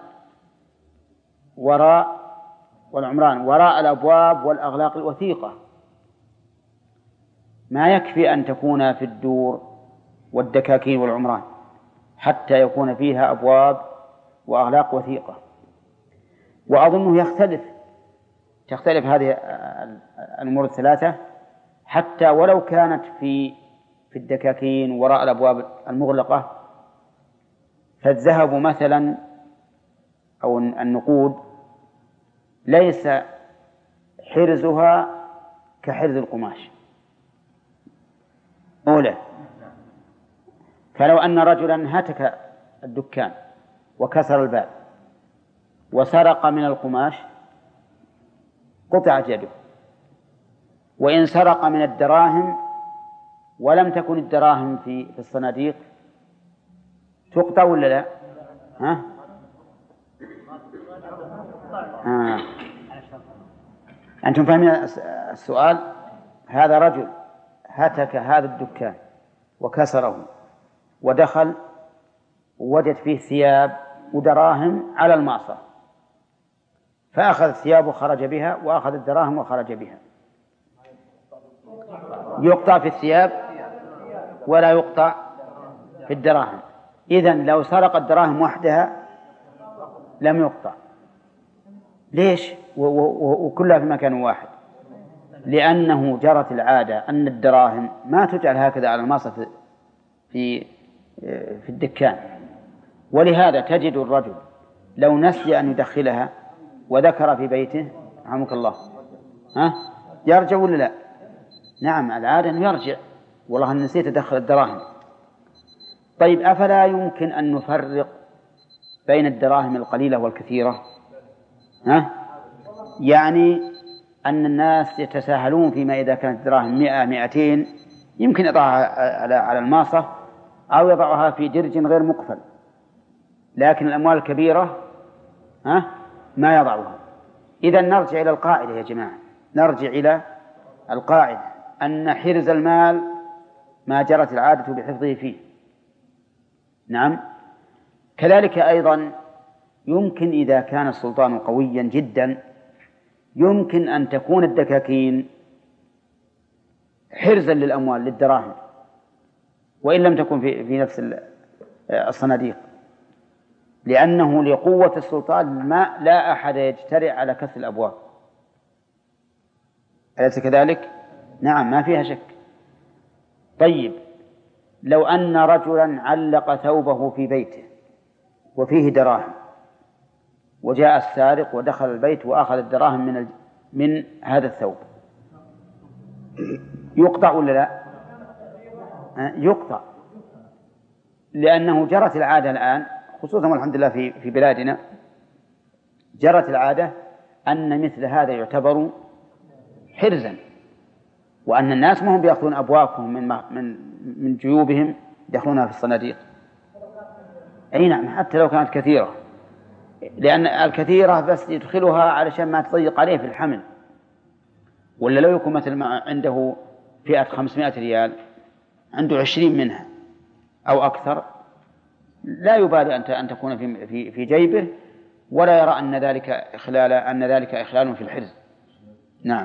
وراء والعمران وراء الأبواب والأغلاق الوثيقة. ما يكفي أن تكون في الدور والدكاكين والعمران حتى يكون فيها أبواب وأغلاق وثيقة. وأظنه يختلف تختلف هذه الأمور الثلاثة، حتى ولو كانت في في الدكاكين وراء الأبواب المغلقة. فالذهب مثلا أو النقود ليس حرزها كحرز القماش أولى. فلو أن رجلا هتك الدكان وكسر الباب وسرق من القماش قطع يده. وإن سرق من الدراهم ولم تكن الدراهم في في الصناديق تقطع ولا لا؟ ها؟ آه. أنتم فاهمين السؤال؟ هذا رجل هتك هذا الدكان وكسره ودخل ووجد فيه ثياب ودراهم على المعصى، فأخذ الثياب وخرج بها وأخذ الدراهم وخرج بها. يقطع في الثياب ولا يقطع في الدراهم. إذن لو سرق الدراهم وحدها لم يقطع. ليش؟ وكلها في مكان واحد. لأنه جرت العادة أن الدراهم ما تجعل هكذا على المعصى في في الدكان، ولهذا تجد الرجل لو نسي أن يدخلها وذكر في بيته رحمك الله ها يرجع ولا لا؟ نعم، العادة أنه يرجع، والله أن نسيت أدخل الدراهم. طيب، أفلا يمكن أن نفرق بين الدراهم القليلة والكثيرة؟ ها؟ يعني أن الناس يتساهلون فيما إذا كانت دراهم مئة مئتين يمكن يضعها على على الماصة أو يضعها في درج غير مقفل، لكن الأموال الكبيرة ها ما يضعها. إذا نرجع إلى القاعدة يا جماعة، نرجع إلى القاعدة أن حرز المال ما جرت العادة بحفظه فيه. نعم. كذلك أيضا يمكن إذا كان السلطان قويا جدا يمكن أن تكون الدكاكين حرزا للأموال للدراهم وإن لم تكن في, في نفس الصناديق، لأنه لقوة السلطان ما لا أحد يجترئ على كسر الأبواب. أليس كذلك؟ نعم، ما فيها شك. طيب، لو أن رجلا علق ثوبه في بيته وفيه دراهم وجاء السارق ودخل البيت وأخذ الدراهم من من هذا الثوب، يقطع ولا لا؟ يقطع، لأنه جرت العادة الآن خصوصا والحمد لله في في بلادنا جرت العادة أن مثل هذا يعتبر حرزا، وأن الناس ما هم بيأخذون أبوابهم من من من جيوبهم يدخلونها في الصناديق. أي نعم، حتى لو كانت كثيرة، لأن الكثيرة بس يدخلها علشان ما تضيق عليه في الحمل. ولا لو يكون مثل ما عنده فئة خمسمائة ريال عنده عشرين منها أو أكثر لا يبالي أن أن تكون في في في جيبه ولا يرى أن ذلك إخلال أن ذلك إخلال في الحرز. نعم.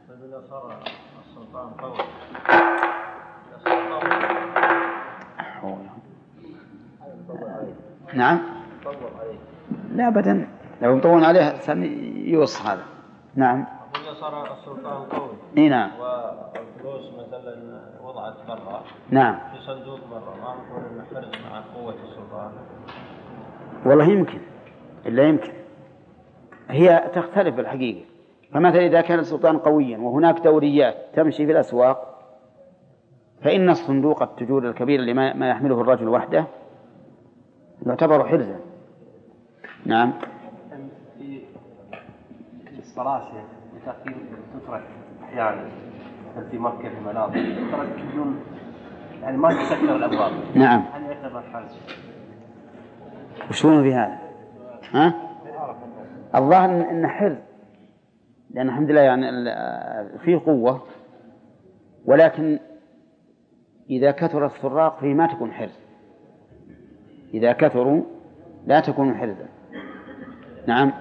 نعم. لا أبدا، لو مطول عليه يوصل هذا. نعم. إذا صار السلطان قوي. إيه نعم. والفلوس مثلا وضعت برا. نعم. في صندوق برا، ما نقول إنه حرز مع قوة السلطان. والله يمكن، إلا يمكن، هي تختلف الحقيقة. فمثلا إذا كان السلطان قويا وهناك دوريات تمشي في الأسواق فإن الصندوق التجور الكبير اللي ما يحمله الرجل وحده يعتبر حرزا. نعم. في الصلاة تأخير تترك أحيانا في مكة في مناطق تترك بدون يعني ما تسكر الأبواب. نعم. هل يعتبر حرز؟ وشون في هذا؟ ها؟ الظاهر إن حرز، لأن الحمد لله يعني فيه قوة، ولكن إذا كثر السراق فيه ما تكون حرز، إذا كثروا لا تكون حرزا. نعم.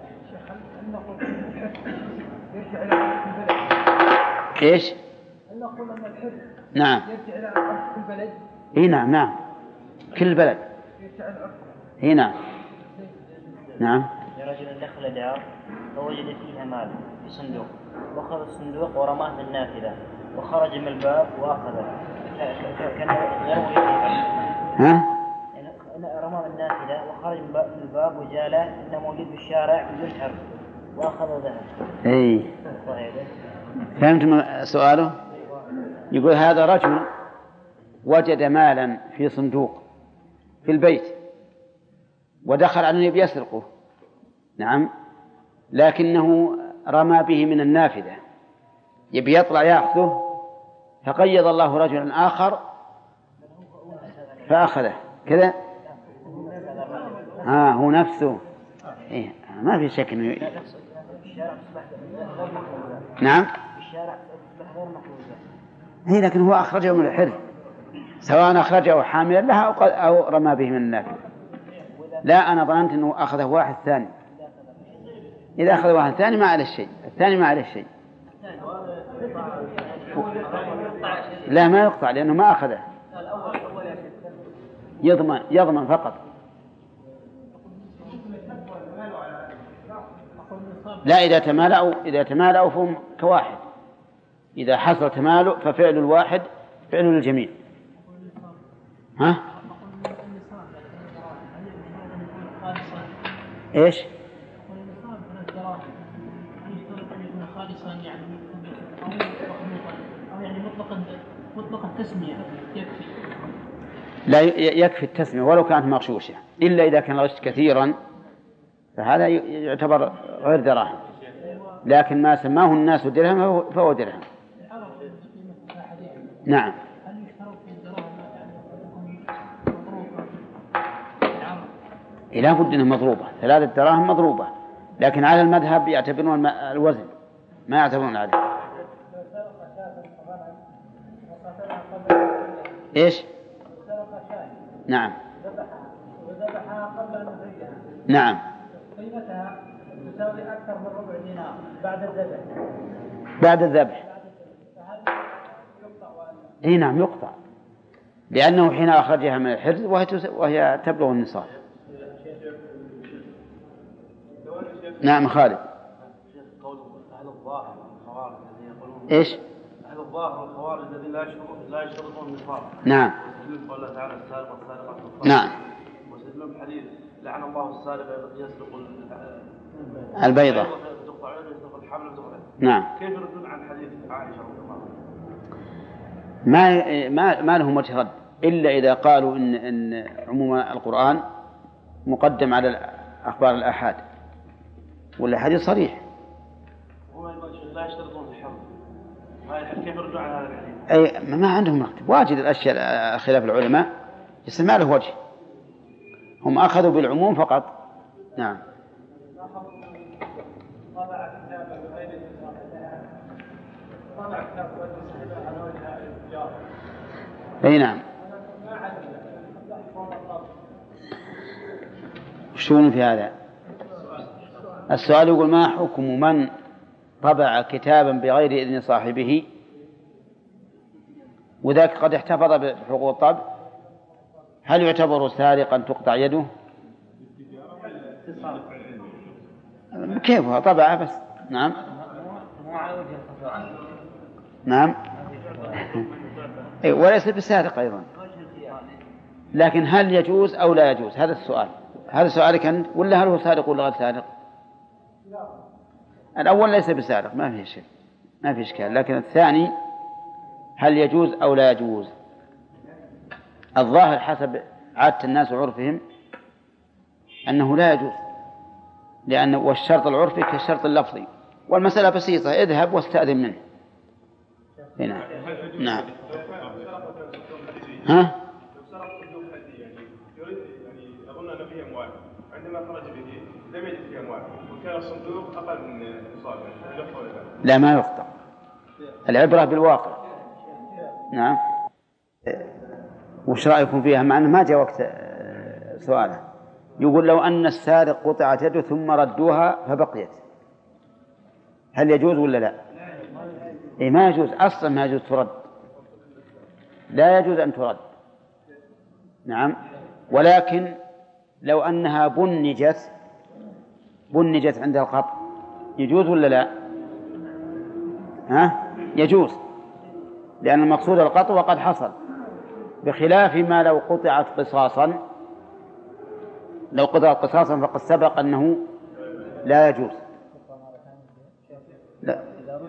إيش؟ هل نقول أن الحرز نعم يرجع إلى عرف البلد؟ إيه نعم نعم، كل بلد. يرجع إلى عرف. إيه نعم. نعم. رجل دخل دار فوجد فيها مال في صندوق، وأخذ الصندوق ورماه من النافذة وخرج من الباب وأخذه، كان غير موجود. ها؟ رمى من النافذة وخرج من الباب وجاء له إنه موجود في الشارع بدون حرز وأخذ ذهب. إيه. فهمت سؤاله؟ يقول هذا رجل وجد مالا في صندوق في البيت ودخل على النبي يسرقه. نعم. لكنه رمى به من النافذة يبي يطلع يأخذه، فقيض الله رجلا آخر فأخذه كذا. ها هو نفسه. إيه ما في شك إنه. نعم. هي لكن هو أخرجه من الحرز، سواء أخرجه حاملا لها أو رمى به من النافذة. لا، أنا ظننت أنه أخذه واحد ثاني. إذا أخذ واحد ثاني ما عليه شيء، الثاني ما عليه شيء. لا ما يقطع لأنه ما أخذه، يضمن يضمن فقط. لا، إذا تمالأوا إذا تمالأوا فهم كواحد، إذا حصل تمالؤ ففعل الواحد فعل الجميع. ها؟ إيش؟ مطلق التسمية يكفي. لا يكفي التسمية ولو كانت مغشوشة، إلا إذا كان الغش كثيرا فهذا يعتبر غير دراهم. لكن ما سماه الناس درهم فهو درهم. نعم. لا بد أنها مضروبة، ثلاثة دراهم مضروبة، لكن على المذهب يعتبرون الوزن ما يعتبرون العدد. إيش؟ نعم. نعم. قيمتها تساوي أكثر من ربع دينار بعد الذبح. بعد الذبح. إيه نعم يقطع، لأنه حين أخرجها من الحرز وهي, وهي تبلغ النصاب. نعم خالد. إيش؟ أهل الظاهر والخوارج الذين لا يشترطون النصاب. نعم. ويستدلون قول الله تعالى السارق والسارقة. نعم. ويستدلون بحديث لعن الله السارق يسرق البيضة. نعم. كيف يردون عن حديث عائشة رضي الله عنها؟ ما ما ما لهم وجه رد إلا إذا قالوا إن إن عموم القرآن مقدم على أخبار الآحاد، ولا حديث صريح. هم لا يشترطون الحرب. كيف يردون عن هذا الحديث؟ أي ما عندهم وقت. واجد الأشياء خلاف العلماء يصير ما له وجه، هم أخذوا بالعموم فقط. نعم. أي نعم. شون في هذا السؤال؟ يقول ما حكم من طبع كتابا بغير إذن صاحبه وذاك قد احتفظ بحقوق الطبع، هل يعتبر سارقا تقطع يده؟ كيف طبعه بس. نعم. نعم. وليس بسارق أيضا، لكن هل يجوز أو لا يجوز؟ هذا السؤال. هذا سؤالك أنت ولا هل هو سارق ولا غير سارق؟ الأول ليس بسارق ما فيه شيء، ما فيه إشكال، لكن الثاني هل يجوز أو لا يجوز؟ الظاهر حسب عادة الناس وعرفهم أنه لا يجوز، لأن والشرط العرفي كالشرط اللفظي، والمسألة بسيطة، اذهب واستأذن منه. هنا. نعم. ها؟ أظن أن فيه أموال، عندما خرج به لم يجد فيه أموال، وكان الصندوق أقل من نصابه. لا ما يقطع، العبرة بالواقع. نعم. وش رأيكم فيها؟ مع أنه ما جاء وقت سؤاله. يقول لو أن السارق قطعت يده ثم ردوها فبقيت، هل يجوز ولا لا؟ إيه ما يجوز أصلا، ما يجوز ترد، لا يجوز أن ترد. نعم. ولكن لو أنها بنجت بنجت عند القطع يجوز ولا لا؟ ها؟ يجوز، لأن المقصود القطع وقد حصل، بخلاف ما لو قطعت قصاصا. لو قطعت قصاصا فقد سبق أنه لا يجوز. لا.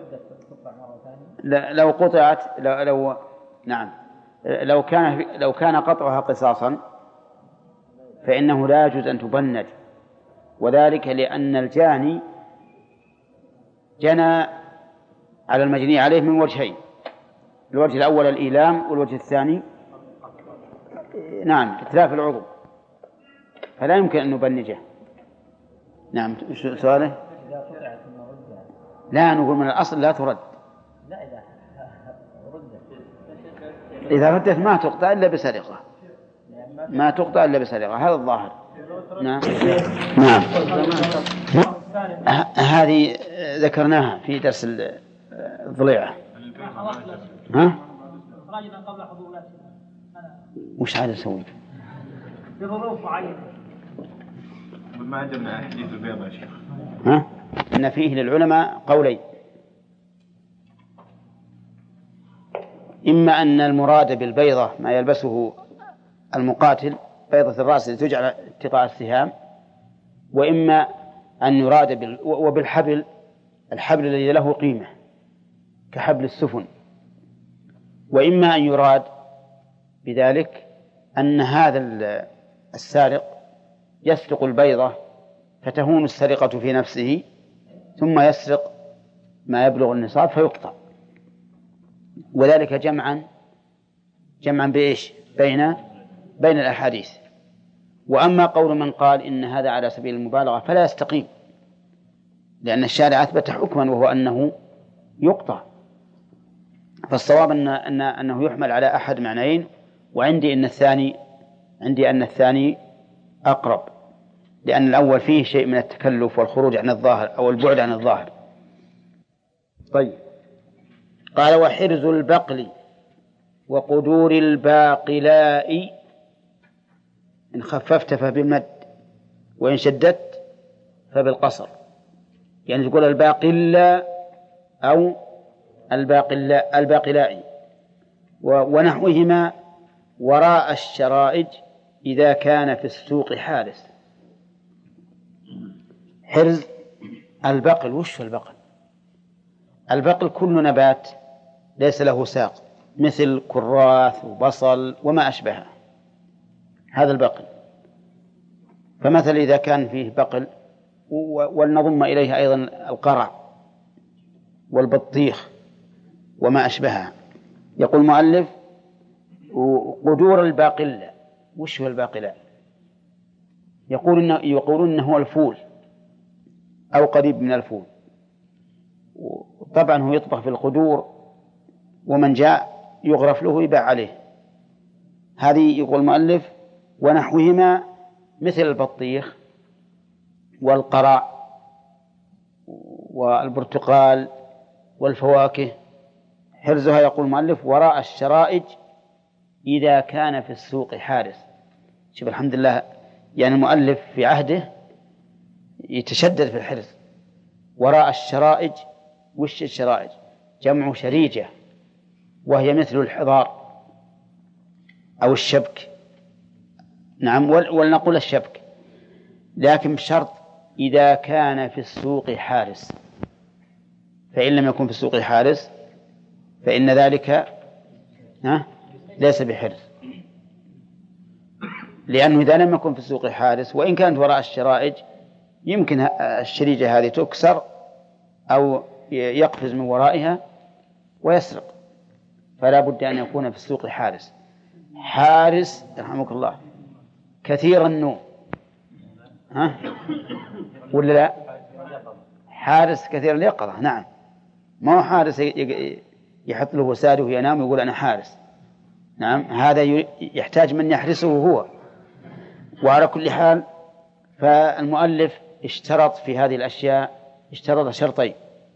لا لو قطعت لو, لو نعم لو كان لو كان قطعها قصاصا فإنه لا يجوز أن تبند، وذلك لأن الجاني جنى على المجني عليه من وجهين، الوجه الأول الإيلام، والوجه الثاني نعم إتلاف العضو، فلا يمكن أن نبنجه. نعم. سؤاله؟ لا نقول من الأصل لا ترد. إذا ردت ما تقطع إلا بسرقة، ما تقطع إلا بسرقة، هذا الظاهر. نعم. نعم. هذه ذكرناها في درس الضليعة. ها؟ وش عاد أسوي؟ بظروف معينة. ما عندنا حديث البيضة يا شيخ. ها؟ إن فيه للعلماء قولين، إما أن المراد بالبيضة ما يلبسه المقاتل، بيضة الرأس التي تجعل اتقاء السهام، وإما أن يراد بال... وبالحبل، الحبل الذي له قيمة كحبل السفن، وإما أن يراد بذلك أن هذا السارق يسرق البيضة فتهون السرقة في نفسه ثم يسرق ما يبلغ النصاب فيقطع، وذلك جمعا جمعا بإيش بين بين الأحاديث. وأما قول من قال إن هذا على سبيل المبالغة فلا يستقيم، لأن الشارع أثبت حكما وهو أنه يقطع. فالصواب أن أن أنه يحمل على أحد معنيين، وعندي أن الثاني عندي أن الثاني أقرب، لأن الأول فيه شيء من التكلف والخروج عن الظاهر أو البعد عن الظاهر. طيب، قال وحرز البقل وقدور الباقلاء، إن خففت فبالمد وإن شددت فبالقصر، يعني تقول الباقلاء أو الباقلاء الباقلاء ونحوهما وراء الشرائج إذا كان في السوق حارس. حرز البقل، وش البقل؟ البقل كل نبات ليس له ساق، مثل كراث وبصل وما أشبهه، هذا البقل. فمثل إذا كان فيه بقل، ولنضم إليه أيضا القرع والبطيخ وما أشبهها، يقول المؤلف قدور الباقلة. وش هو الباقلة؟ يقول إنه يقولون إنه هو الفول أو قريب من الفول، طبعا هو يطبخ في القدور، ومن جاء يغرف له يباع عليه. هذه يقول المؤلف ونحوهما مثل البطيخ والقرع والبرتقال والفواكه، حرزها يقول المؤلف وراء الشرائج إذا كان في السوق حارس. شوف الحمد لله، يعني المؤلف في عهده يتشدد في الحرز. وراء الشرائج، وش الشرائج؟ جمع شريجة، وهي مثل الحضار أو الشبك. نعم، ولنقول الشبك، لكن بشرط إذا كان في السوق حارس، فإن لم يكن في السوق حارس فإن ذلك ليس بحرز، لأنه إذا لم يكن في السوق حارس وإن كانت وراء الشرائج يمكن الشريجة هذه تكسر أو يقفز من ورائها ويسرق، فلا بد أن يكون في السوق حارس. حارس رحمك الله كثير النوم، ها ولا لا؟ حارس كثير اليقظة، نعم، ما هو حارس يحط له وساده وينام ويقول أنا حارس، نعم، هذا يحتاج من يحرسه هو. وعلى كل حال فالمؤلف اشترط في هذه الأشياء اشترط شرطين،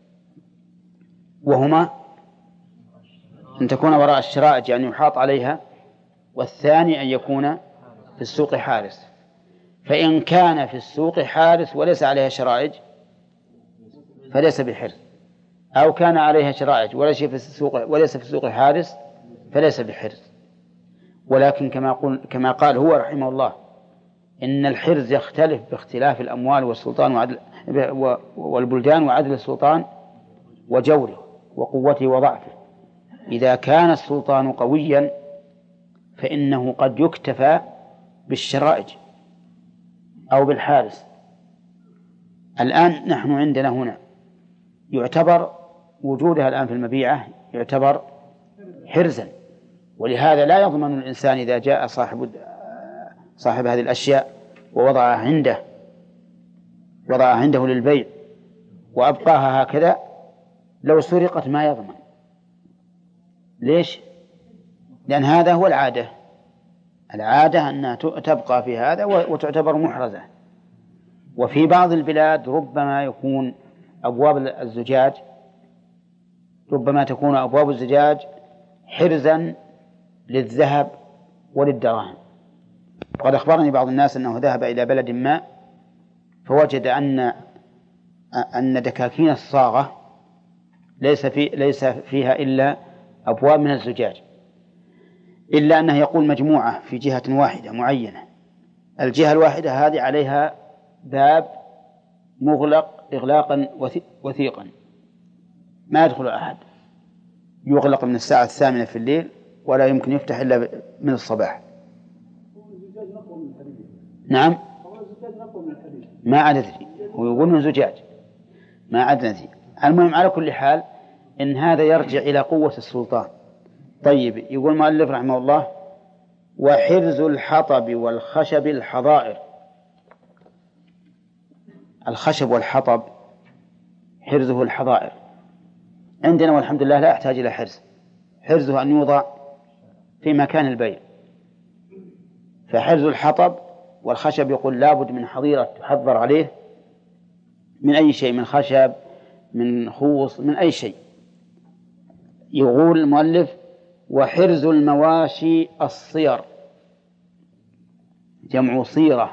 وهما أن تكون وراء الشرائج يعني يحاط عليها، والثاني أن يكون في السوق حارس. فإن كان في السوق حارس وليس عليها شرائج فليس بحرز، أو كان عليها شرائج وليس في السوق وليس في السوق حارس فليس بحرز. ولكن كما قل كما قال هو رحمه الله إن الحرز يختلف باختلاف الأموال والسلطان وعدل والبلدان وعدل السلطان وجوره وقوته وضعفه. إذا كان السلطان قويا فإنه قد يكتفى بالشرائج أو بالحارس. الآن نحن عندنا هنا يعتبر وجودها الآن في المبيعة يعتبر حرزا، ولهذا لا يضمن الإنسان إذا جاء صاحب صاحب هذه الأشياء ووضعها عنده وضعها عنده للبيع وأبقاها هكذا، لو سرقت ما يضمن. ليش؟ لأن هذا هو العادة، العادة أنها تبقى في هذا وتعتبر محرزة. وفي بعض البلاد ربما يكون أبواب الزجاج ربما تكون أبواب الزجاج حرزا للذهب وللدراهم. وقد أخبرني بعض الناس أنه ذهب إلى بلد ما فوجد أن أن دكاكين الصاغة ليس في ليس فيها إلا أبواب من الزجاج، إلا أنه يقول مجموعة في جهة واحدة معينة، الجهة الواحدة هذه عليها باب مغلق إغلاقا وثيقا ما يدخل أحد، يغلق من الساعة الثامنة في الليل ولا يمكن يفتح إلا من الصباح. نعم، ما عاد أدري، هو يقول من زجاج ما عاد ندري، المهم على كل حال إن هذا يرجع إلى قوة السلطان. طيب يقول المؤلف رحمه الله: وحرز الحطب والخشب الحظائر. الخشب والحطب حرزه الحظائر عندنا والحمد لله لا يحتاج إلى حرز، حرزه أن يوضع في مكان البيع. فحرز الحطب والخشب يقول لابد من حظيرة تحضر عليه من أي شيء، من خشب، من خوص، من أي شيء. يقول المؤلف: وحرز المواشي الصير، جمع صيرة.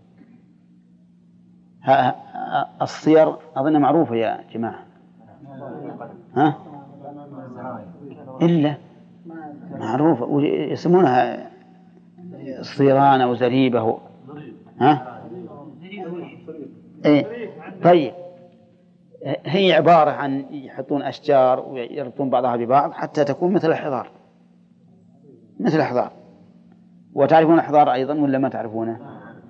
الصير أظن معروفة يا جماعة، ها؟ إلا معروفة يسمونها صيران أو زريبة، ها؟ إيه. طيب هي عبارة عن يحطون أشجار ويربطون بعضها ببعض حتى تكون مثل الحضار، مثل الحضار. وتعرفون الحضار أيضا ولا ما تعرفونه؟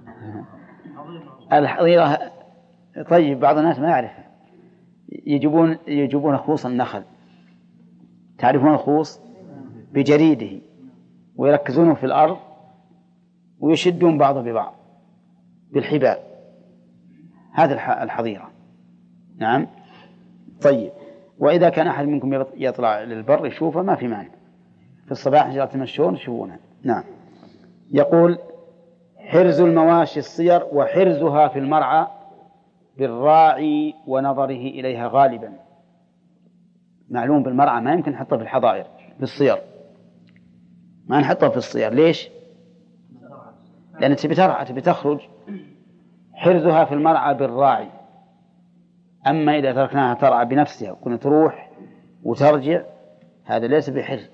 الحظيرة. طيب بعض الناس ما يعرفها، يجيبون يجيبون خوص النخل، تعرفون الخوص بجريده، ويركزونه في الأرض ويشدون بعضه ببعض بالحبال. هذا الحظيرة. نعم. طيب وإذا كان أحد منكم يطلع للبر يشوفه ما في مانع، في الصباح جاءت تمشون يشوفونه. نعم. يقول: حرز المواشي الصير وحرزها في المرعى بالراعي ونظره إليها غالبا. معلوم بالمرعى ما يمكن نحطه في الحظائر، بالصير ما نحطه في الصير. ليش؟ لأن تبي ترعى تبي تخرج. حرزها في المرعى بالراعي. أما إذا تركناها ترعى بنفسها وكنت تروح وترجع هذا ليس بحرز.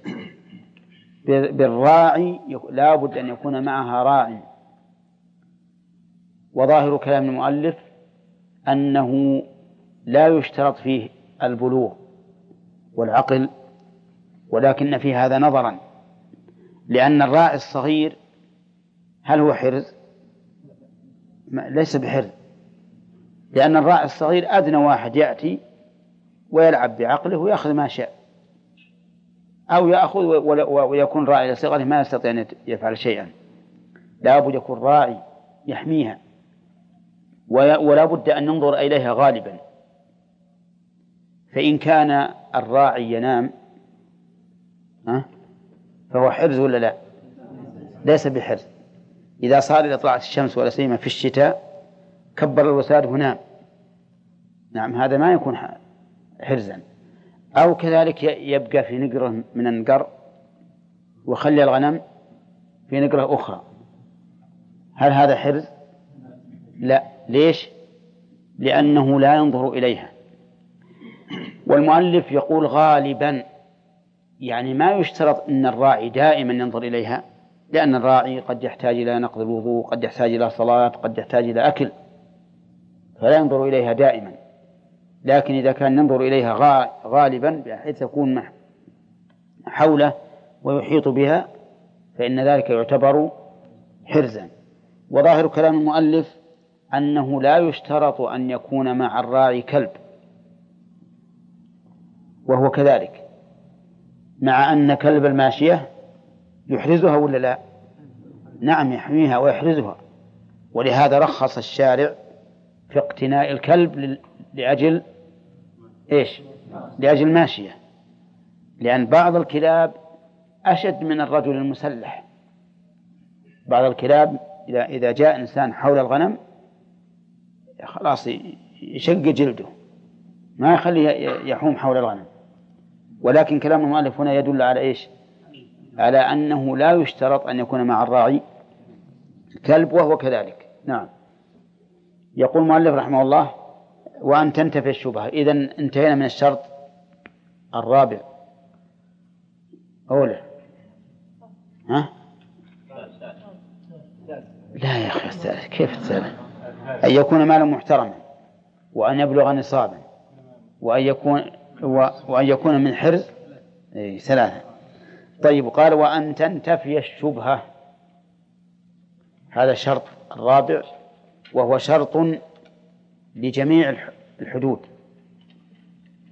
بالراعي لا بد أن يكون معها راعي. وظاهر كلام المؤلف أنه لا يشترط فيه البلوغ والعقل، ولكن في هذا نظرا، لأن الراعي الصغير هل هو حرز؟ ليس بحرز، لأن الراعي الصغير أدنى واحد يأتي ويلعب بعقله ويأخذ ما شاء، أو يأخذ ويكون راعي لصغره ما يستطيع أن يفعل شيئا. لا بد يكون راعي يحميها، ولا بد أن ننظر إليها غالبا. فإن كان الراعي ينام فهو حرز ولا لا؟ ليس بحرز. إذا صار إذا طلعت الشمس ولا سيما في الشتاء كبر الوساد ونام، نعم هذا ما يكون حرزا. أو كذلك يبقى في نقرة من النقر وخلي الغنم في نقرة أخرى، هل هذا حرز؟ لا. ليش؟ لأنه لا ينظر إليها. والمؤلف يقول غالبا، يعني ما يشترط أن الراعي دائما ينظر إليها، لأن الراعي قد يحتاج إلى نقض الوضوء، قد يحتاج إلى صلاة، قد يحتاج إلى أكل، فلا ينظر إليها دائما. لكن إذا كان ينظر إليها غالبا بحيث يكون حوله ويحيط بها فإن ذلك يعتبر حرزا. وظاهر كلام المؤلف أنه لا يشترط أن يكون مع الراعي كلب، وهو كذلك، مع أن كلب الماشية يحرزها ولا لا؟ نعم يحميها ويحرزها. ولهذا رخص الشارع في اقتناء الكلب لأجل إيش؟ لأجل الماشية، لأن بعض الكلاب أشد من الرجل المسلح. بعض الكلاب إذا إذا جاء إنسان حول الغنم خلاص يشق جلده، ما يخليه يحوم حول الغنم. ولكن كلام المؤلف هنا يدل على إيش؟ على أنه لا يشترط أن يكون مع الراعي كلب، وهو كذلك. نعم. يقول المؤلف رحمه الله: وأن تنتفي الشبهة. إذن انتهينا من الشرط الرابع. أولا ها؟ لا يا أخي الثالث. كيف الثالث؟ أن يكون مالا محترما، وأن يبلغ نصابا، وأن يكون وأن يكون من حرز. إيه ثلاثة. طيب قال: وأن تنتفي الشبهة. هذا الشرط الرابع، وهو شرط لجميع الحدود.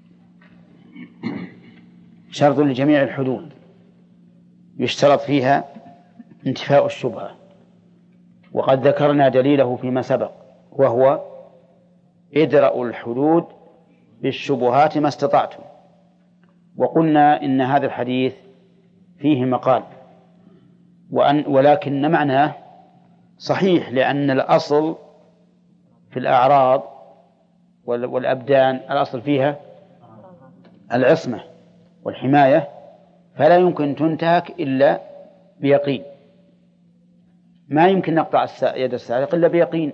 شرط لجميع الحدود يشترط فيها انتفاء الشبهة، وقد ذكرنا دليله فيما سبق، وهو ادرأوا الحدود بالشبهات ما استطعتم. وقلنا إن هذا الحديث فيه مقال، وأن ولكن معناه صحيح، لأن الأصل في الأعراض والأبدان الأصل فيها العصمة والحماية، فلا يمكن تنتهك إلا بيقين. ما يمكن نقطع يد السارق إلا بيقين،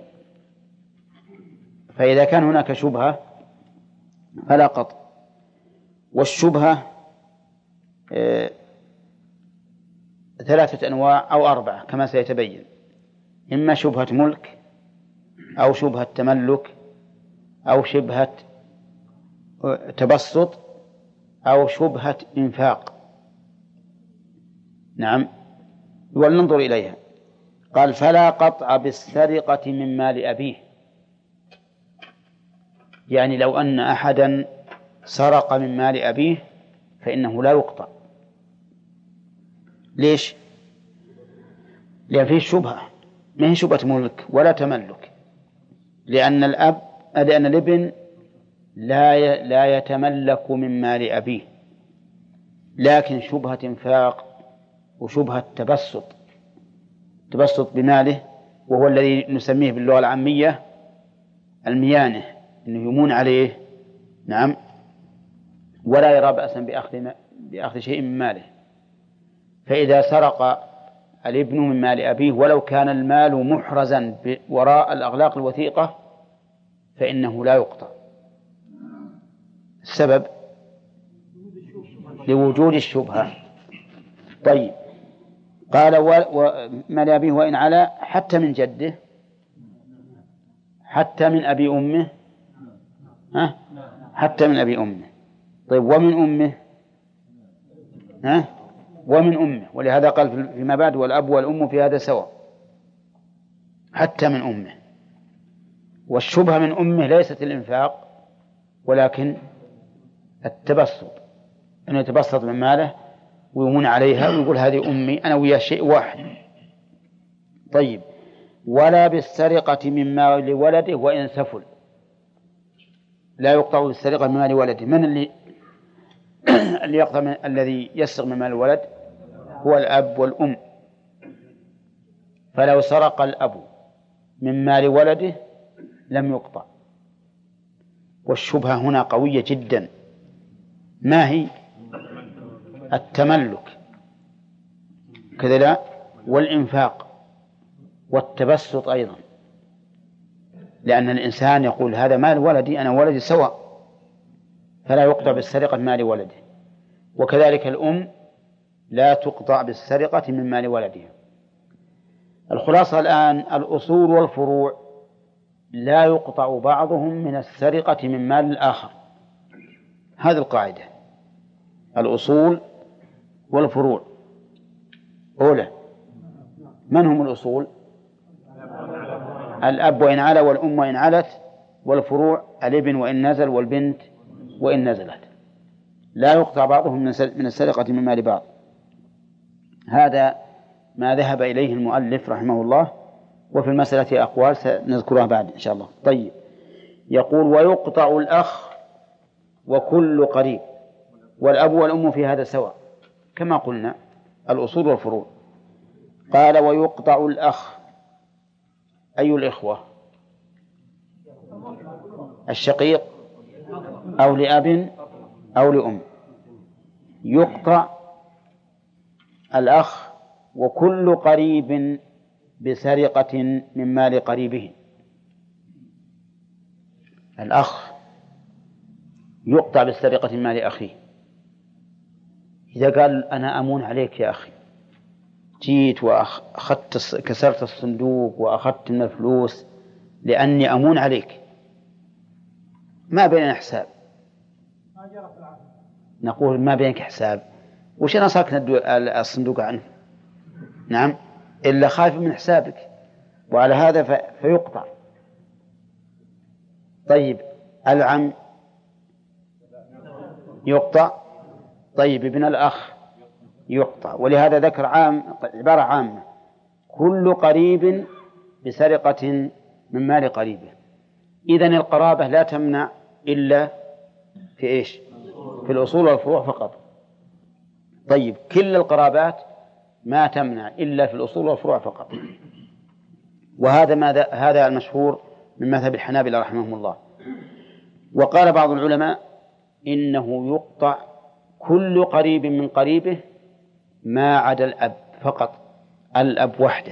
فإذا كان هناك شبهة فلا قطع. والشبهة آه ثلاثة أنواع أو أربعة كما سيتبين: إما شبهة ملك، أو شبهة تملك، أو شبهة تبسط، أو شبهة إنفاق. نعم، ولننظر إليها. قال: فلا قطع بالسرقة من مال أبيه. يعني لو أن أحدا سرق من مال أبيه فإنه لا يقطع. ليش؟ لأن فيه شبهة، ما هي شبهة ملك ولا تملك، لأن الأب لأن الابن لا لا يتملك من مال أبيه، لكن شبهة إنفاق وشبهة تبسط تبسط بماله، وهو الذي نسميه باللغة العامية الميانة، إنه يمون عليه. نعم، ولا يرى بأسا بأخذ بأخذ شيء من ماله. فإذا سرق الابن من مال أبيه ولو كان المال محرزا وراء الأغلاق الوثيقة فإنه لا يقطع. السبب لوجود الشبهة. طيب، قال: ومال أبيه وإن علا، حتى من جده، حتى من أبي أمه، ها؟ حتى من أبي أمه. طيب، ومن أمه، ها؟ ومن أمه، ولهذا قال فيما بعد: والأب والأم في هذا سواء. حتى من أمه. والشبهة من أمه ليست الإنفاق ولكن التبسط، أنه يتبسط من ماله ويمون عليها ويقول: هذه أمي، أنا ويا شيء واحد. طيب، ولا بالسرقة من مال ولده وإن سفل. لا يقطع بالسرقة من مال ولده. من اللي اللي يقطع من الذي يسرق من مال الولد؟ هو الأب والأم. فلو سرق الأب من مال ولده لم يقطع. والشبهة هنا قوية جدا. ما هي؟ التملك كذا، لا، والإنفاق والتبسط أيضا، لأن الإنسان يقول: هذا مال ولدي، أنا ولدي سواء، فلا يقطع بالسرقة من مال ولده. وكذلك الأم لا تقطع بالسرقة من مال ولدها. الخلاصة الآن: الأصول والفروع لا يقطع بعضهم من السرقة من مال الآخر. هذه القاعدة. الأصول والفروع. أولى، من هم الأصول؟ الأب وإن علا، والأم وإن علت، والفروع الابن وإن نزل، والبنت وإن نزلت. لا يقطع بعضهم من السرقة من مال بعض. هذا ما ذهب إليه المؤلف رحمه الله، وفي المسألة أقوال سنذكرها بعد إن شاء الله. طيب، يقول: ويقطع الأخ وكل قريب، والأب والأم في هذا سواء، كما قلنا الأصول والفروع. قال: ويقطع الأخ، أي الإخوة؟ الشقيق أو لأب أو لأم. يقطع الأخ وكل قريب بسرقة من مال قريبه. الأخ يقطع بالسرقة من مال أخيه. إذا قال: أنا أمون عليك يا أخي، جيت وأخذت كسرت الصندوق وأخذت من الفلوس لأني أمون عليك، ما بيننا حساب. نقول: ما بينك حساب، وش أنا صاكنا الصندوق عنه؟ نعم، إلا خايف من حسابك، وعلى هذا فيقطع. طيب، العم يقطع. طيب ابن الأخ يقطع، ولهذا ذكر عام عبارة عامة: كل قريب بسرقة من مال قريبه. إذن القرابة لا تمنع إلا في إيش؟ في الأصول والفروع فقط. طيب كل القرابات ما تمنع إلا في الأصول والفروع فقط، وهذا ماذا هذا المشهور من مذهب الحنابلة رحمهم الله. وقال بعض العلماء إنه يقطع كل قريب من قريبه ما عدا الأب فقط، الأب وحده،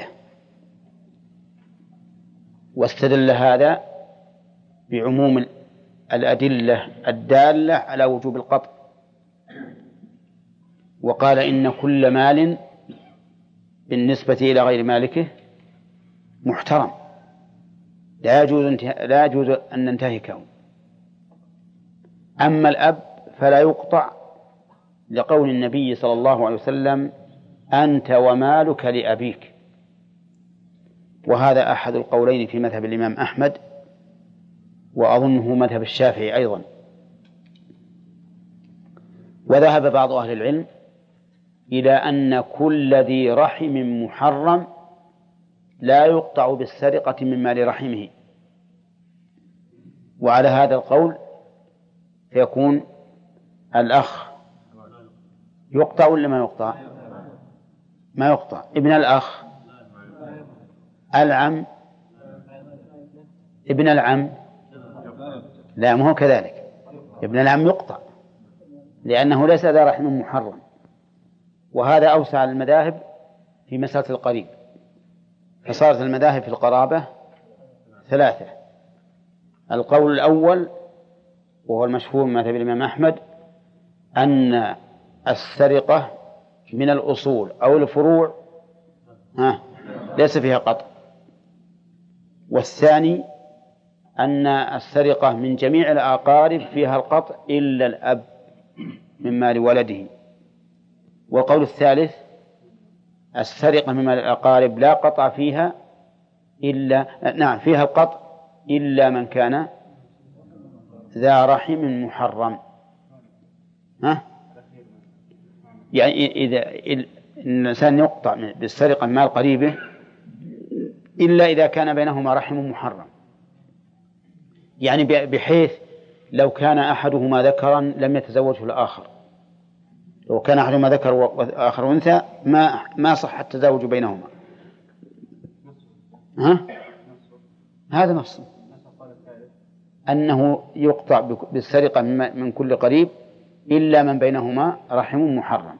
واستدل هذا بعموم الأدلة الدالة على وجوب القطع، وقال إن كل مال بالنسبة إلى غير مالكه محترم لا يجوز لا يجوز أن ننتهكه. أما الأب فلا يقطع لقول النبي صلى الله عليه وسلم: أنت ومالك لأبيك. وهذا أحد القولين في مذهب الإمام أحمد، وأظنه مذهب الشافعي أيضا. وذهب بعض أهل العلم إلى أن كل ذي رحم محرم لا يقطع بالسرقة من مال رحمه، وعلى هذا القول فيكون الأخ يقطع ولا ما يقطع؟ ما يقطع. ابن الأخ، العم، ابن العم لا، ما هو كذلك. ابن العم يقطع لأنه ليس ذا رحم محرم. وهذا أوسع المذاهب في مسألة القريب، فصارت المذاهب في القرابة ثلاثة: القول الأول وهو المشهور من مذهب الإمام أحمد أن السرقة من الأصول أو الفروع ها ليس فيها قطع. والثاني أن السرقة من جميع الأقارب فيها القطع إلا الأب من مال ولده. والقول الثالث: السرقة من مال الأقارب لا قطع فيها إلا نعم فيها القطع إلا من كان ذا رحم محرم. ها؟ يعني إذا الإنسان يقطع بالسرقة من مال قريبه إلا إذا كان بينهما رحم محرم، يعني بحيث لو كان أحدهما ذكرا لم يتزوجه الآخر، لو كان أحدهما ذكر وآخر أنثى ما ما صح التزاوج بينهما. ها؟ هذا نص أنه يقطع بالسرقة من كل قريب إلا من بينهما رحم محرم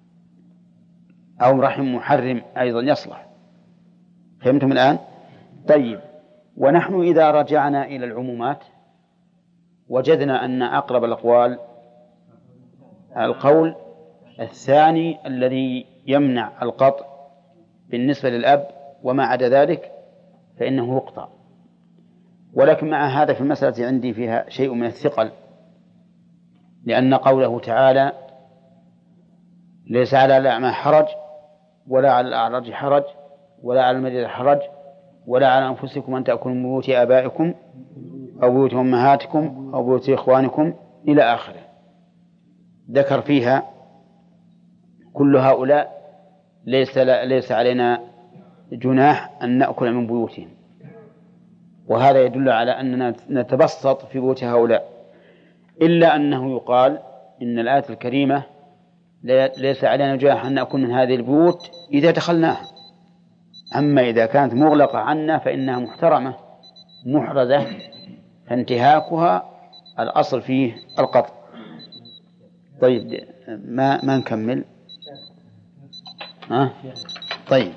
أو رحم محرم أيضا يصلح. فهمتم الآن؟ طيب، ونحن إذا رجعنا إلى العمومات وجدنا أن أقرب الأقوال القول الثاني الذي يمنع القطع بالنسبة للأب، وما عدا ذلك فإنه يقطع. ولكن مع هذا في المسألة عندي فيها شيء من الثقل، لأن قوله تعالى: ليس على الأعمى حرج ولا على الأعرج حرج ولا على المريض حرج ولا على أنفسكم أن تأكلوا من بيوت آبائكم أو بيوت أمهاتكم أو بيوت إخوانكم إلى آخره، ذكر فيها كل هؤلاء ليس ليس علينا جناح أن نأكل من بيوتهم، وهذا يدل على أننا نتبسط في بيوت هؤلاء. إلا أنه يقال إن الآية الكريمة ليس علينا جناح أن نأكل من هذه البيوت إذا دخلناها، أما إذا كانت مغلقة عنا فإنها محترمة محرزة، فانتهاكها الأصل فيه القطع. طيب، ما ما نكمل. ها؟ طيب،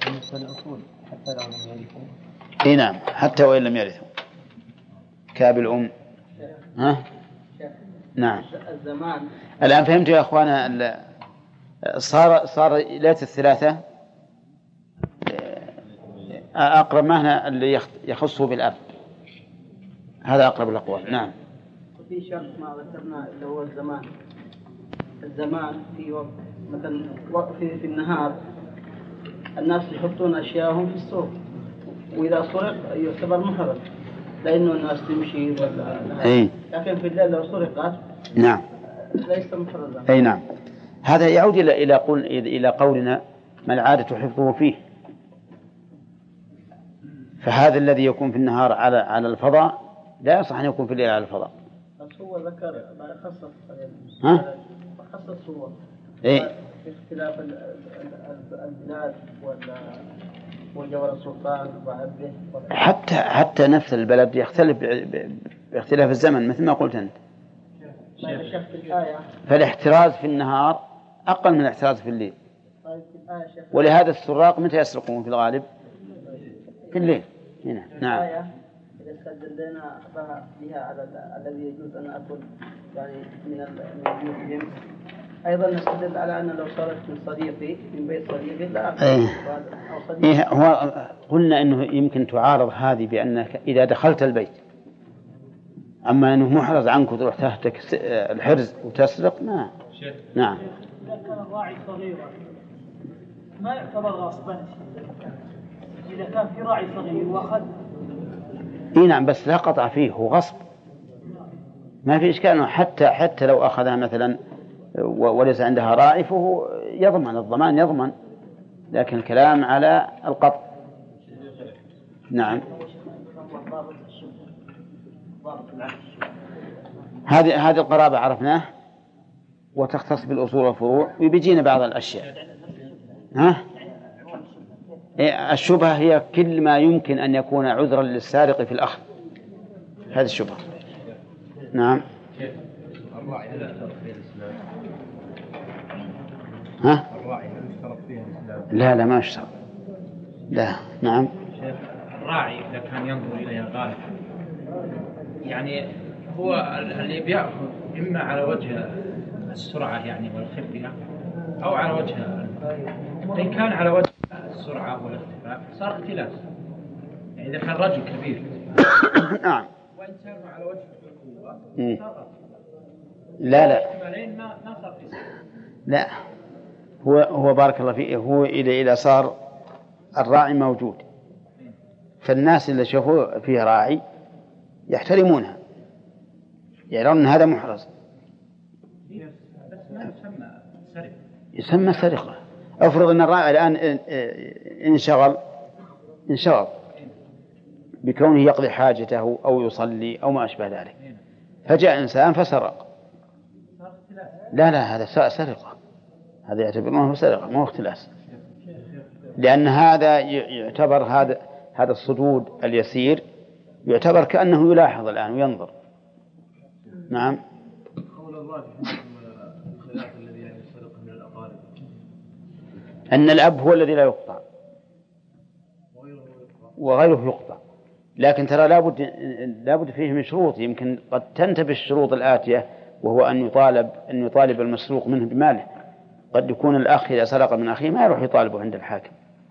إيه نعم، حتى وإن لم يرثوا كاب الأم. ها؟ نعم. الآن فهمت يا أخوانا. صار صار ليلة الثلاثة أقرب معنى اللي يخصه بالأب، هذا أقرب الأقوال. نعم. في شرط ما ذكرنا اللي هو الزمان. الزمان في وقت مثلا وقت في, في النهار الناس يحطون أشياءهم في السوق، وإذا سرق يعتبر محرم لأنه الناس تمشي ولا. أي. لكن في الليل لو سرقت نعم ليس محرزا. أي نعم. هذا يعود إلى إلى قول إلى قولنا ما العادة حفظه فيه. فهذا الذي يكون في النهار على على الفضاء لا يصح أن يكون في الليل على الفضاء. بس هو ذكر ما خصص ها؟ خصص هو إيه؟ اختلاف البلاد ولا وجبل السلطان وعبده. حتى حتى نفس البلد يختلف باختلاف الزمن مثل ما قلت أنت. فالاحتراز في النهار أقل من الاحتراز في الليل. ولهذا السراق متى يسرقون في الغالب؟ في الليل. هنا. نعم. إذا استدلنا بها على الذي يجوز أن أكل يعني من بيوتهم، أيضا نستدل على أن لو صارت من صديقي من بيت صديقي لا أكل. إيه. أو صديقي. إيه هو قلنا إنه يمكن تعارض هذه بأنك إذا دخلت البيت، أما أنه محرز عنك وتروح تحتك الحرز وتسرق ما. نعم. إذا كان الراعي صغيرا ما يعتبر غصبا. إذا كان في راعي صغير وأخذ. إيه نعم بس لا قطع فيه هو غصب. ما في إشكال حتى حتى لو أخذها مثلا وليس عندها راعي فهو يضمن الضمان يضمن، لكن الكلام على القطع. نعم. هذه هذه القرابة عرفناه وتختص بالأصول والفروع ويبيجينا بعض الأشياء. ها؟ إيه الشبهة هي كل ما يمكن أن يكون عذرا للسارق في الأخذ، هذه الشبهة. نعم. الراعي هل يشترط فيه الإسلام؟ ها؟ الراعي هل يشترط فيه الإسلام؟ لا لا ما يشترط. لا. نعم. شيخ الراعي إذا كان ينظر إليها غالب يعني هو اللي بيأخذ إما على وجه السرعة يعني والخفية أو على وجه إن كان على وجه السرعة والاختفاء صار اختلاس، يعني إذا كان رجل كبير نعم وإن كان على وجه القوة صار لا لا ما ما صار في لا هو هو بارك الله فيه هو إلى إلى صار الراعي موجود، فالناس اللي شافوا فيه راعي يحترمونها يرون أن هذا محرز. بس ما يسمى سرقة. يسمى سرقة. أفرض أن الراعي الآن انشغل انشغل بكونه يقضي حاجته أو يصلي أو ما أشبه ذلك، فجاء إنسان فسرق. لا لا هذا سرقة، هذا يعتبرونه سرقة ما هو اختلاس، لأن هذا يعتبر هذا هذا الصدود اليسير يعتبر كأنه يلاحظ الآن وينظر. نعم. قول الراجح الخلاف الذي يعني السرقة من الأقارب أن الأب هو الذي لا يقطع وغيره يقطع، لكن ترى لابد لابد فيه من شروط يمكن قد تنتبه الشروط الآتية، وهو أن يطالب أن يطالب المسروق منه بماله. قد يكون الأخ إذا سرق من أخيه ما يروح يطالبه عند الحاكم.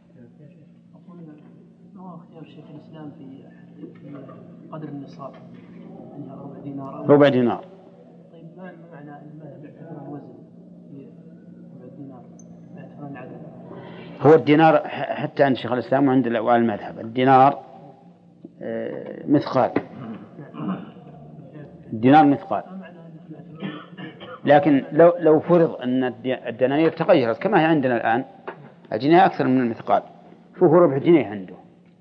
ما هو اختيار شيخ الإسلام في قدر النصاب يعني ربع دينار؟ ربع دينار. طيب ما معنى أن ما يعتبر الوزن في ربع دينار ما يعتبر العدد؟ هو الدينار حتى عند شيخ الإسلام وعند المذهب الدينار مثقال، الدينار مثقال. لكن لو لو فرض أن الدنانير تغيرت كما هي عندنا الآن، الجنيه أكثر من المثقال، شوفوا ربع جنيه عنده.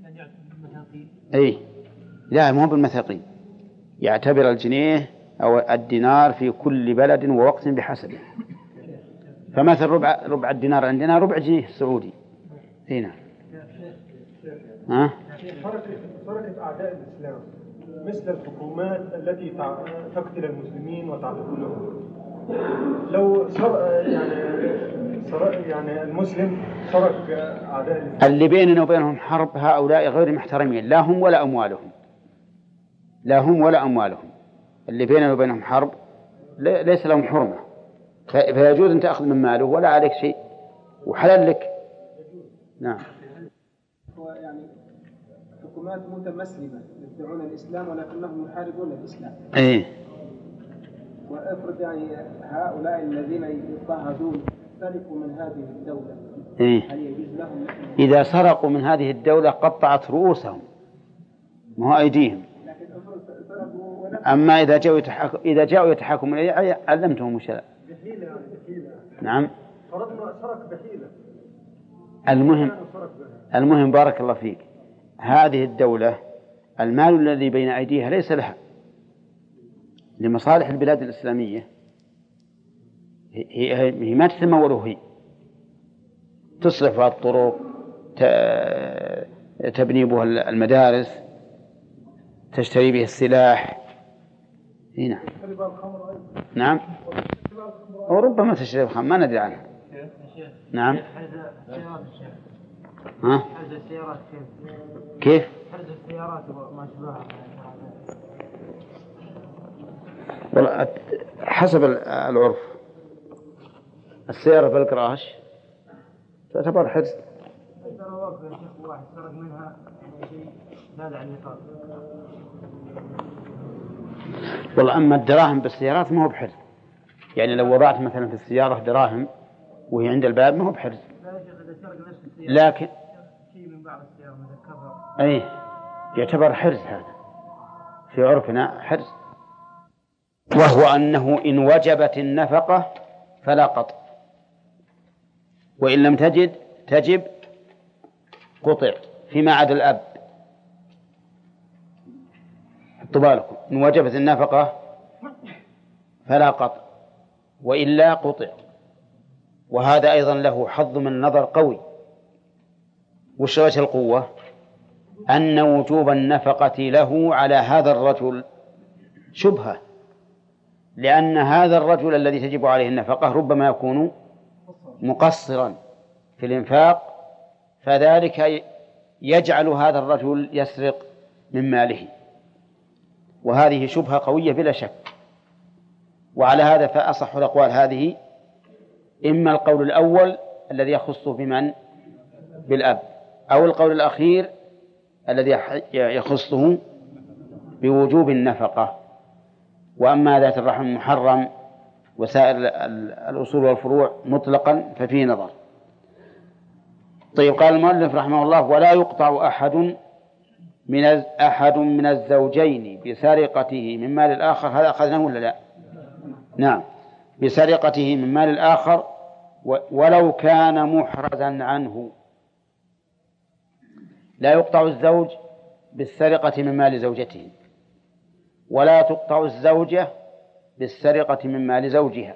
أي لا مو بالمثاقيل، يعتبر الجنيه أو الدينار في كل بلد ووقت بحسبه. فمثل ربع ربع الدينار عندنا ربع جنيه سعودي هنا. ها؟ حركة أعداء الإسلام مثل الحكومات التي تقتل المسلمين وتعتقلهم، لو سرق يعني سرق يعني المسلم سرق أعداء الإسلام اللي بيننا وبينهم حرب، هؤلاء غير محترمين لا هم ولا أموالهم، لا هم ولا أموالهم. اللي بيننا وبينهم حرب ليس لهم حرمة، فيجوز أن تأخذ من ماله ولا عليك شيء وحلال لك. نعم. هو يعني حكومات متمسلمة يدعون الإسلام ولكنهم يحاربون الإسلام. إيه. وافرض يعني هؤلاء الذين يضطهدون سرقوا من هذه الدولة. إيه. هل يجوز لهم؟ إذا سرقوا من هذه الدولة قطعت رؤوسهم ما هو أيديهم. لكن افرض سرقوا. أما إذا جاءوا يتحكم إذا جاءوا يتحكمون علمتهم وش. نعم. فرضنا شرك بحيلة. المهم المهم بارك الله فيك، هذه الدولة المال الذي بين أيديها ليس لها، لمصالح البلاد الإسلامية، هي, هي ما تتموله، هي تصرف الطرق، تبني بها المدارس، تشتري به السلاح. هنا نعم، وربما تشتري الخمر ما ندري عنها. نعم. ها؟ حرز السيارات كيف؟ كيف؟ حرز السيارات وما شبهها. والله حسب العرف، السيارة في الكراش تعتبر حرز. ترى واقف يا شيخ واحد سرق منها شيء زاد عن النصاب. والله أما الدراهم بالسيارات ما هو بحرز، يعني لو وضعت مثلا في السيارة دراهم وهي عند الباب ما هو بحرز. لكن أي يعتبر حرز، هذا في عرفنا حرز، وهو أنه إن وجبت النفقة فلا قطع، وإن لم تجد تجب قطع فيما عدا الأب. حطوا بالكم، إن وجبت النفقة فلا قطع وإلا قطع. وهذا أيضا له حظ من النظر قوي. وش وجه القوة؟ أن وجوب النفقة له على هذا الرجل شبهة، لأن هذا الرجل الذي تجب عليه النفقة ربما يكون مقصرا في الإنفاق، فذلك يجعل هذا الرجل يسرق من ماله، وهذه شبهة قوية بلا شك. وعلى هذا فأصح الأقوال هذه إما القول الأول الذي يخص بمن؟ بالأب، أو القول الأخير الذي يخصه بوجوب النفقة. وأما ذات الرحم المحرم وسائر الأصول والفروع مطلقا ففيه نظر. طيب، قال المؤلف رحمه الله: ولا يقطع أحد من أحد من الزوجين بسرقته من مال الآخر. هذا أخذناه ولا لا؟ نعم، بسرقته من مال الآخر ولو كان محرزا عنه. لا يقطع الزوج بالسرقة من مال زوجته، ولا تقطع الزوجة بالسرقة من مال زوجها.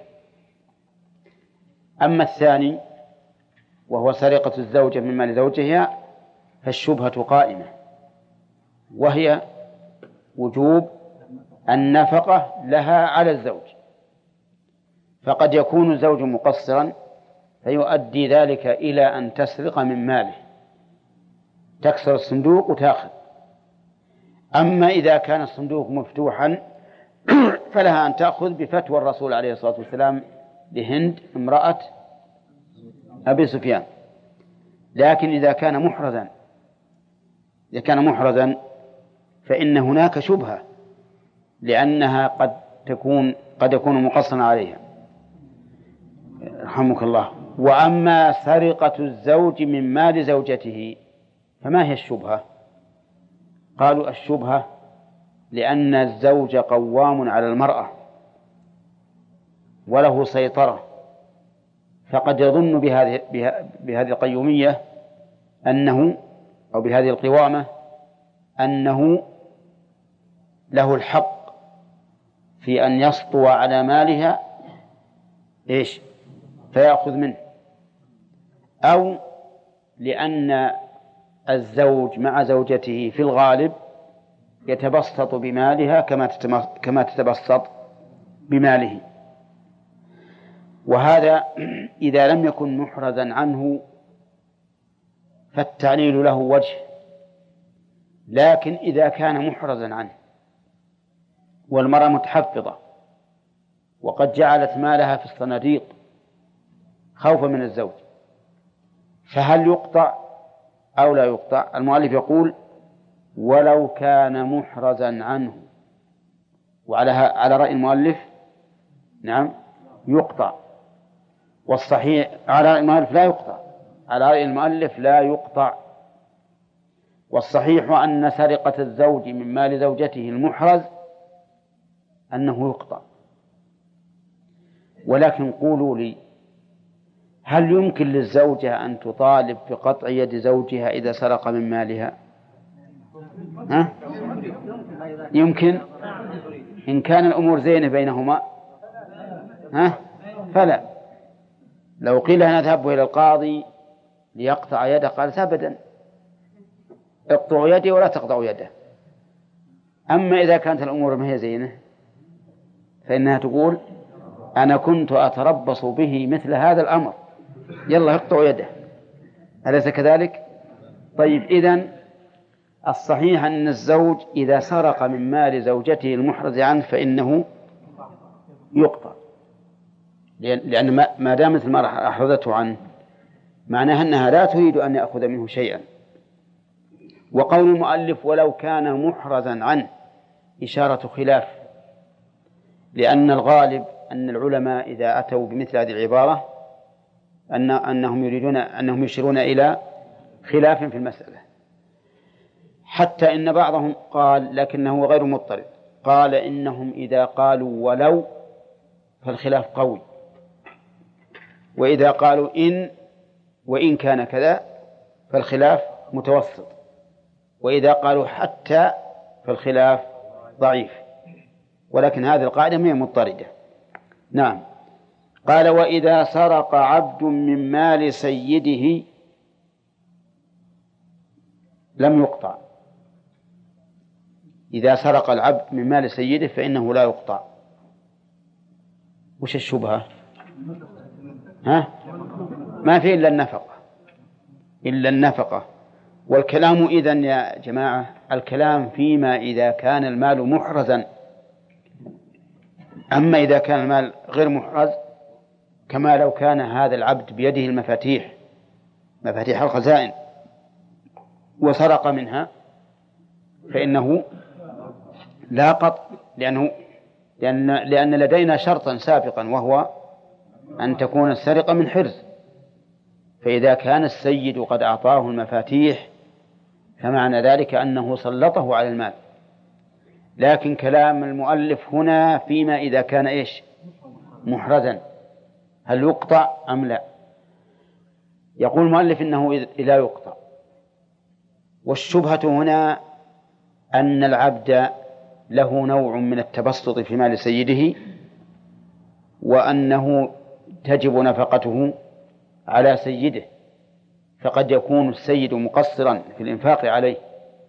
أما الثاني وهو سرقة الزوجة من مال زوجها فالشبهة قائمة، وهي وجوب النفقة لها على الزوج. فقد يكون الزوج مقصرا فيؤدي ذلك إلى أن تسرق من ماله، تكسر الصندوق وتأخذ. أما إذا كان الصندوق مفتوحا فلها أن تأخذ بفتوى الرسول عليه الصلاة والسلام لهند امرأة أبي سفيان. لكن إذا كان محرزا إذا كان محرزا فإن هناك شبهة، لأنها قد تكون قد يكون مقصرا عليها. رحمك الله. وأما سرقة الزوج من مال زوجته فما هي الشبهة؟ قالوا الشبهة لأن الزوج قوام على المرأة وله سيطرة، فقد يظن بهذه بهذه القيومية أنه أو بهذه القوامة أنه له الحق في أن يسطو على مالها إيش فيأخذ منه، أو لأن الزوج مع زوجته في الغالب يتبسط بمالها كما تتبسط بماله. وهذا إذا لم يكن محرزا عنه فالتعليل له وجه، لكن إذا كان محرزا عنه والمرأة متحفظة وقد جعلت مالها في الصناديق خوفا من الزوج، فهل يقطع أو لا يقطع؟ المؤلف يقول: ولو كان محرزا عنه. وعلى على رأي المؤلف نعم يقطع، والصحيح على رأي المؤلف لا يقطع على رأي المؤلف لا يقطع والصحيح أن سرقة الزوج من مال زوجته المحرز أنه يقطع. ولكن قولوا لي هل يمكن للزوجة أن تطالب بقطع يد زوجها إذا سرق من مالها؟ ها؟ يمكن إن كان الأمور زينة بينهما، ها؟ فلا. لو قيل نذهب إلى القاضي ليقطع يده قالت أبدا، اقطعوا يدي ولا تقطعوا يده. أما إذا كانت الأمور ما هي زينة فإنها تقول أنا كنت أتربص به مثل هذا الأمر، يلا اقطعوا يده. أليس كذلك؟ طيب، إذن الصحيح أن الزوج إذا سرق من مال زوجته المحرز عنه فإنه يقطع، لأن ما دامت المرأة أحرزته عنه معناها أنها لا تريد أن يأخذ منه شيئا. وقول المؤلف ولو كان محرزا عنه إشارة خلاف، لأن الغالب أن العلماء إذا أتوا بمثل هذه العبارة أن أنهم يريدون أنهم يشيرون إلى خلاف في المسألة، حتى إن بعضهم قال لكنه غير مضطرد، قال إنهم إذا قالوا ولو فالخلاف قوي، وإذا قالوا إن وإن كان كذا فالخلاف متوسط، وإذا قالوا حتى فالخلاف ضعيف، ولكن هذه القاعدة هي مضطردة. نعم. قال وإذا سرق عبد من مال سيده لم يقطع. إذا سرق العبد من مال سيده فإنه لا يقطع. وش الشبهة؟ ها؟ ما في إلا النفقة، إلا النفقة. والكلام إذن يا جماعة الكلام فيما إذا كان المال محرزا. أما إذا كان المال غير محرز كما لو كان هذا العبد بيده المفاتيح، مفاتيح الخزائن، وسرق منها فإنه لا قطع، لأنه لأن, لأن لدينا شرطا سابقا وهو أن تكون السرقة من حرز. فإذا كان السيد قد أعطاه المفاتيح فمعنى ذلك أنه سلطه على المال. لكن كلام المؤلف هنا فيما إذا كان إيش محرزا، هل يقطع أم لا؟ يقول المؤلف إنه لا يقطع. والشبهة هنا أن العبد له نوع من التبسط في مال سيده، وأنه تجب نفقته على سيده، فقد يكون السيد مقصرا في الإنفاق عليه،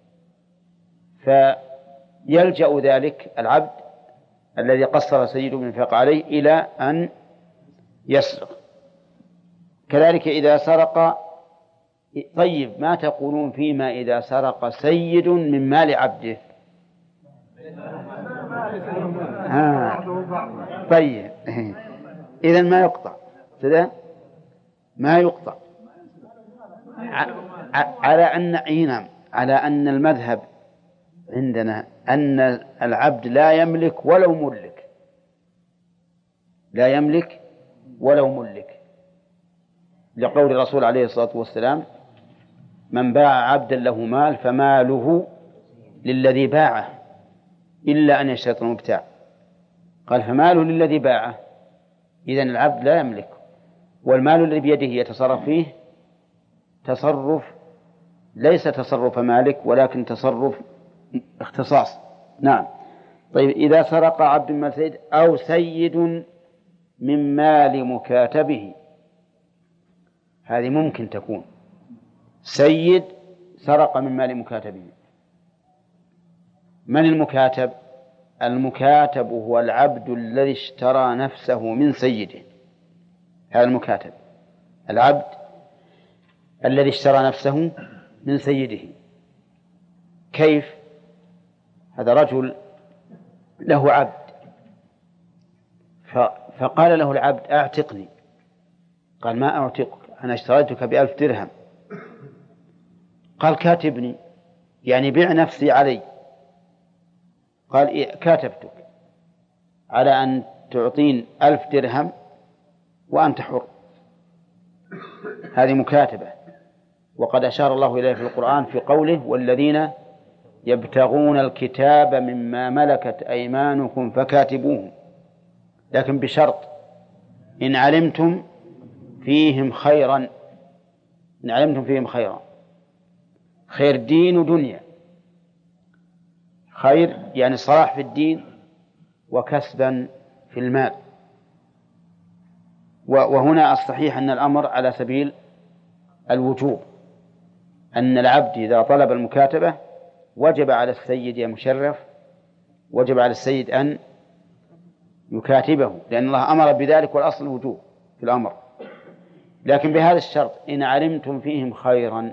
فيلجأ ذلك العبد الذي قصر سيده بالإنفاق عليه إلى أن يسرق. كذلك إذا سرق. طيب، ما تقولون فيما إذا سرق سيد من مال عبده؟ آه. طيب، إذن ما يقطع كذا، ما يقطع على أن عينام على أن المذهب عندنا أن العبد لا يملك ولو ملك، لا يملك ولو ملك، لقول الرسول عليه الصلاة والسلام من باع عبدا له مال فماله للذي باعه إلا أن يشترط المبتاع. قال فماله للذي باعه، إذن العبد لا يملك، والمال الذي بيده يتصرف فيه تصرف ليس تصرف مالك ولكن تصرف اختصاص. نعم. طيب، إذا سرق عبد من سيد أو سيد من مال مكاتبه، هذه ممكن تكون سيد سرق من مال مكاتبه. من المكاتب؟ المكاتب هو العبد الذي اشترى نفسه من سيده، هذا المكاتب، العبد الذي اشترى نفسه من سيده. كيف؟ هذا رجل له عبد فقال له العبد أعتقني، قال ما أعتقك، أنا اشتريتك بألف درهم. قال كاتبني، يعني بيع نفسي علي. قال إيه؟ كاتبتك على أن تعطين ألف درهم وأنت حر. هذه مكاتبة، وقد أشار الله إليه في القرآن في قوله والذين يبتغون الكتاب مما ملكت أيمانكم فكاتبوهم، لكن بشرط إن علمتم فيهم خيرا إن علمتم فيهم خيرا، خير دين ودنيا، خير يعني صلاح في الدين وكسبا في المال. وهنا الصحيح أن الأمر على سبيل الوجوب، أن العبد إذا طلب المكاتبة وجب على السيد يا مشرف، وجب على السيد أن يكاتبه، لأن الله أمر بذلك والأصل الوجوب في الأمر. لكن بهذا الشرط: إن علمتم فيهم خيرا،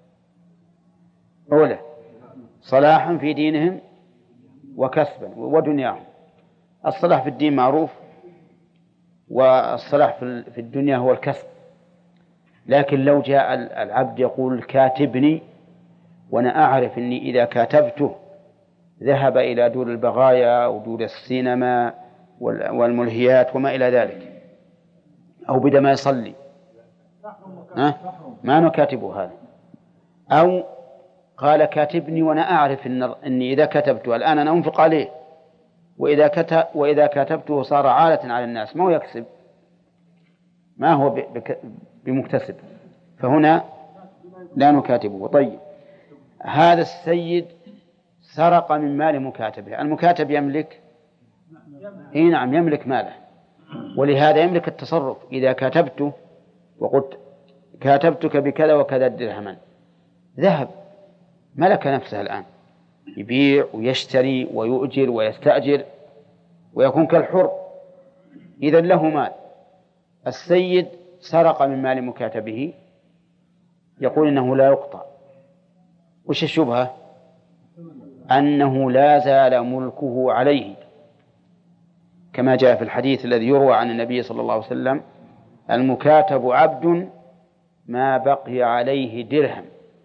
أولا صلاحا في دينهم وكسبا ودنياهم. الصلاح في الدين معروف، والصلاح في الدنيا هو الكسب. لكن لو جاء العبد يقول كاتبني وأنا أعرف أني إذا كاتبته ذهب إلى دور البغايا ودور السينما والملهيات وما إلى ذلك، أو بدأ ما يصلي، ها؟ ما نكاتبه هذا. أو قال كاتبني وأنا أعرف إن أني إذا كتبته الآن أنا أنفق عليه، وإذا كتب وإذا كتبته صار عالة على الناس، ما هو يكسب، ما هو بمكتسب، فهنا لا نكاتبه. طيب، هذا السيد سرق من مال مكاتبه. المكاتب يملك إيه نعم يملك ماله، ولهذا يملك التصرف. إذا كاتبته وقلت كاتبتك بكذا وكذا درهما، ذهب ملك نفسه الآن، يبيع ويشتري ويؤجر ويستأجر ويكون كالحر، إذن له مال. السيد سرق من مال مكاتبه، يقول إنه لا يقطع. وش الشبهة؟ أنه لا زال ملكه عليه، كما جاء في الحديث الذي يروى عن النبي صلى الله عليه وسلم: المكاتب عبد ما بقي عليه درهم.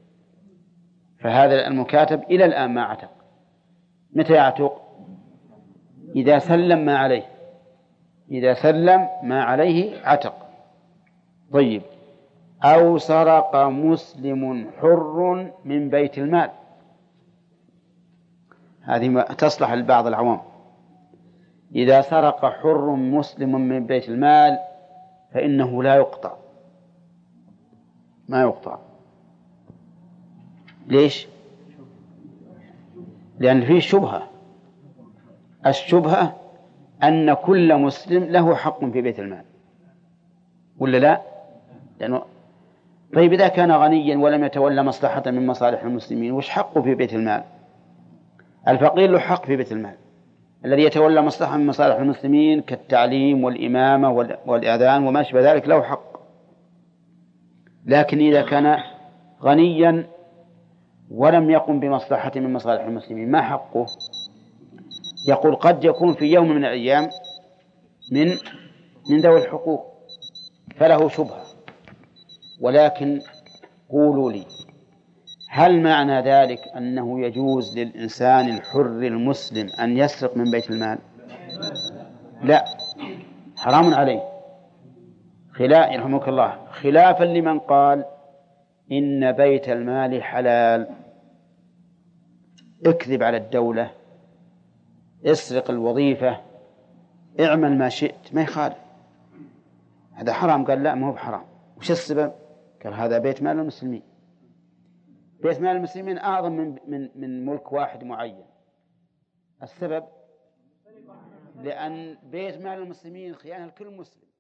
فهذا المكاتب إلى الآن ما عتق. متى يعتق؟ إذا سلم ما عليه، إذا سلم ما عليه عتق. طيب، أو سرق مسلم حر من بيت المال، هذه تصلح لبعض العوام. إذا سرق حر مسلم من بيت المال فإنه لا يقطع، ما يقطع. ليش؟ لأن فيه شبهة. الشبهة أن كل مسلم له حق في بيت المال، ولا لا؟ لأنه طيب إذا كان غنيا ولم يتولى مصلحة من مصالح المسلمين، وش حقه في بيت المال؟ الفقير له حق في بيت المال، الذي يتولى مصلحة من مصالح المسلمين كالتعليم والإمامة والإذان وما شابه ذلك له حق. لكن إذا كان غنيا ولم يقم بمصلحة من مصالح المسلمين، ما حقه؟ يقول قد يكون في يوم من الأيام من من ذوي الحقوق، فله شبهة. ولكن قولوا لي، هل معنى ذلك أنه يجوز للإنسان الحر المسلم أن يسرق من بيت المال؟ لا، حرام عليه، خلاف يرحمك الله، خلافا لمن قال إن بيت المال حلال. اكذب على الدولة، اسرق الوظيفة، اعمل ما شئت، ما يخالف، هذا حرام. قال لا، ما هو بحرام. وش السبب؟ قال هذا بيت مال المسلمين. بيت مال المسلمين أعظم من من من ملك واحد معين. السبب لأن بيت مال المسلمين خيانة لكل مسلم.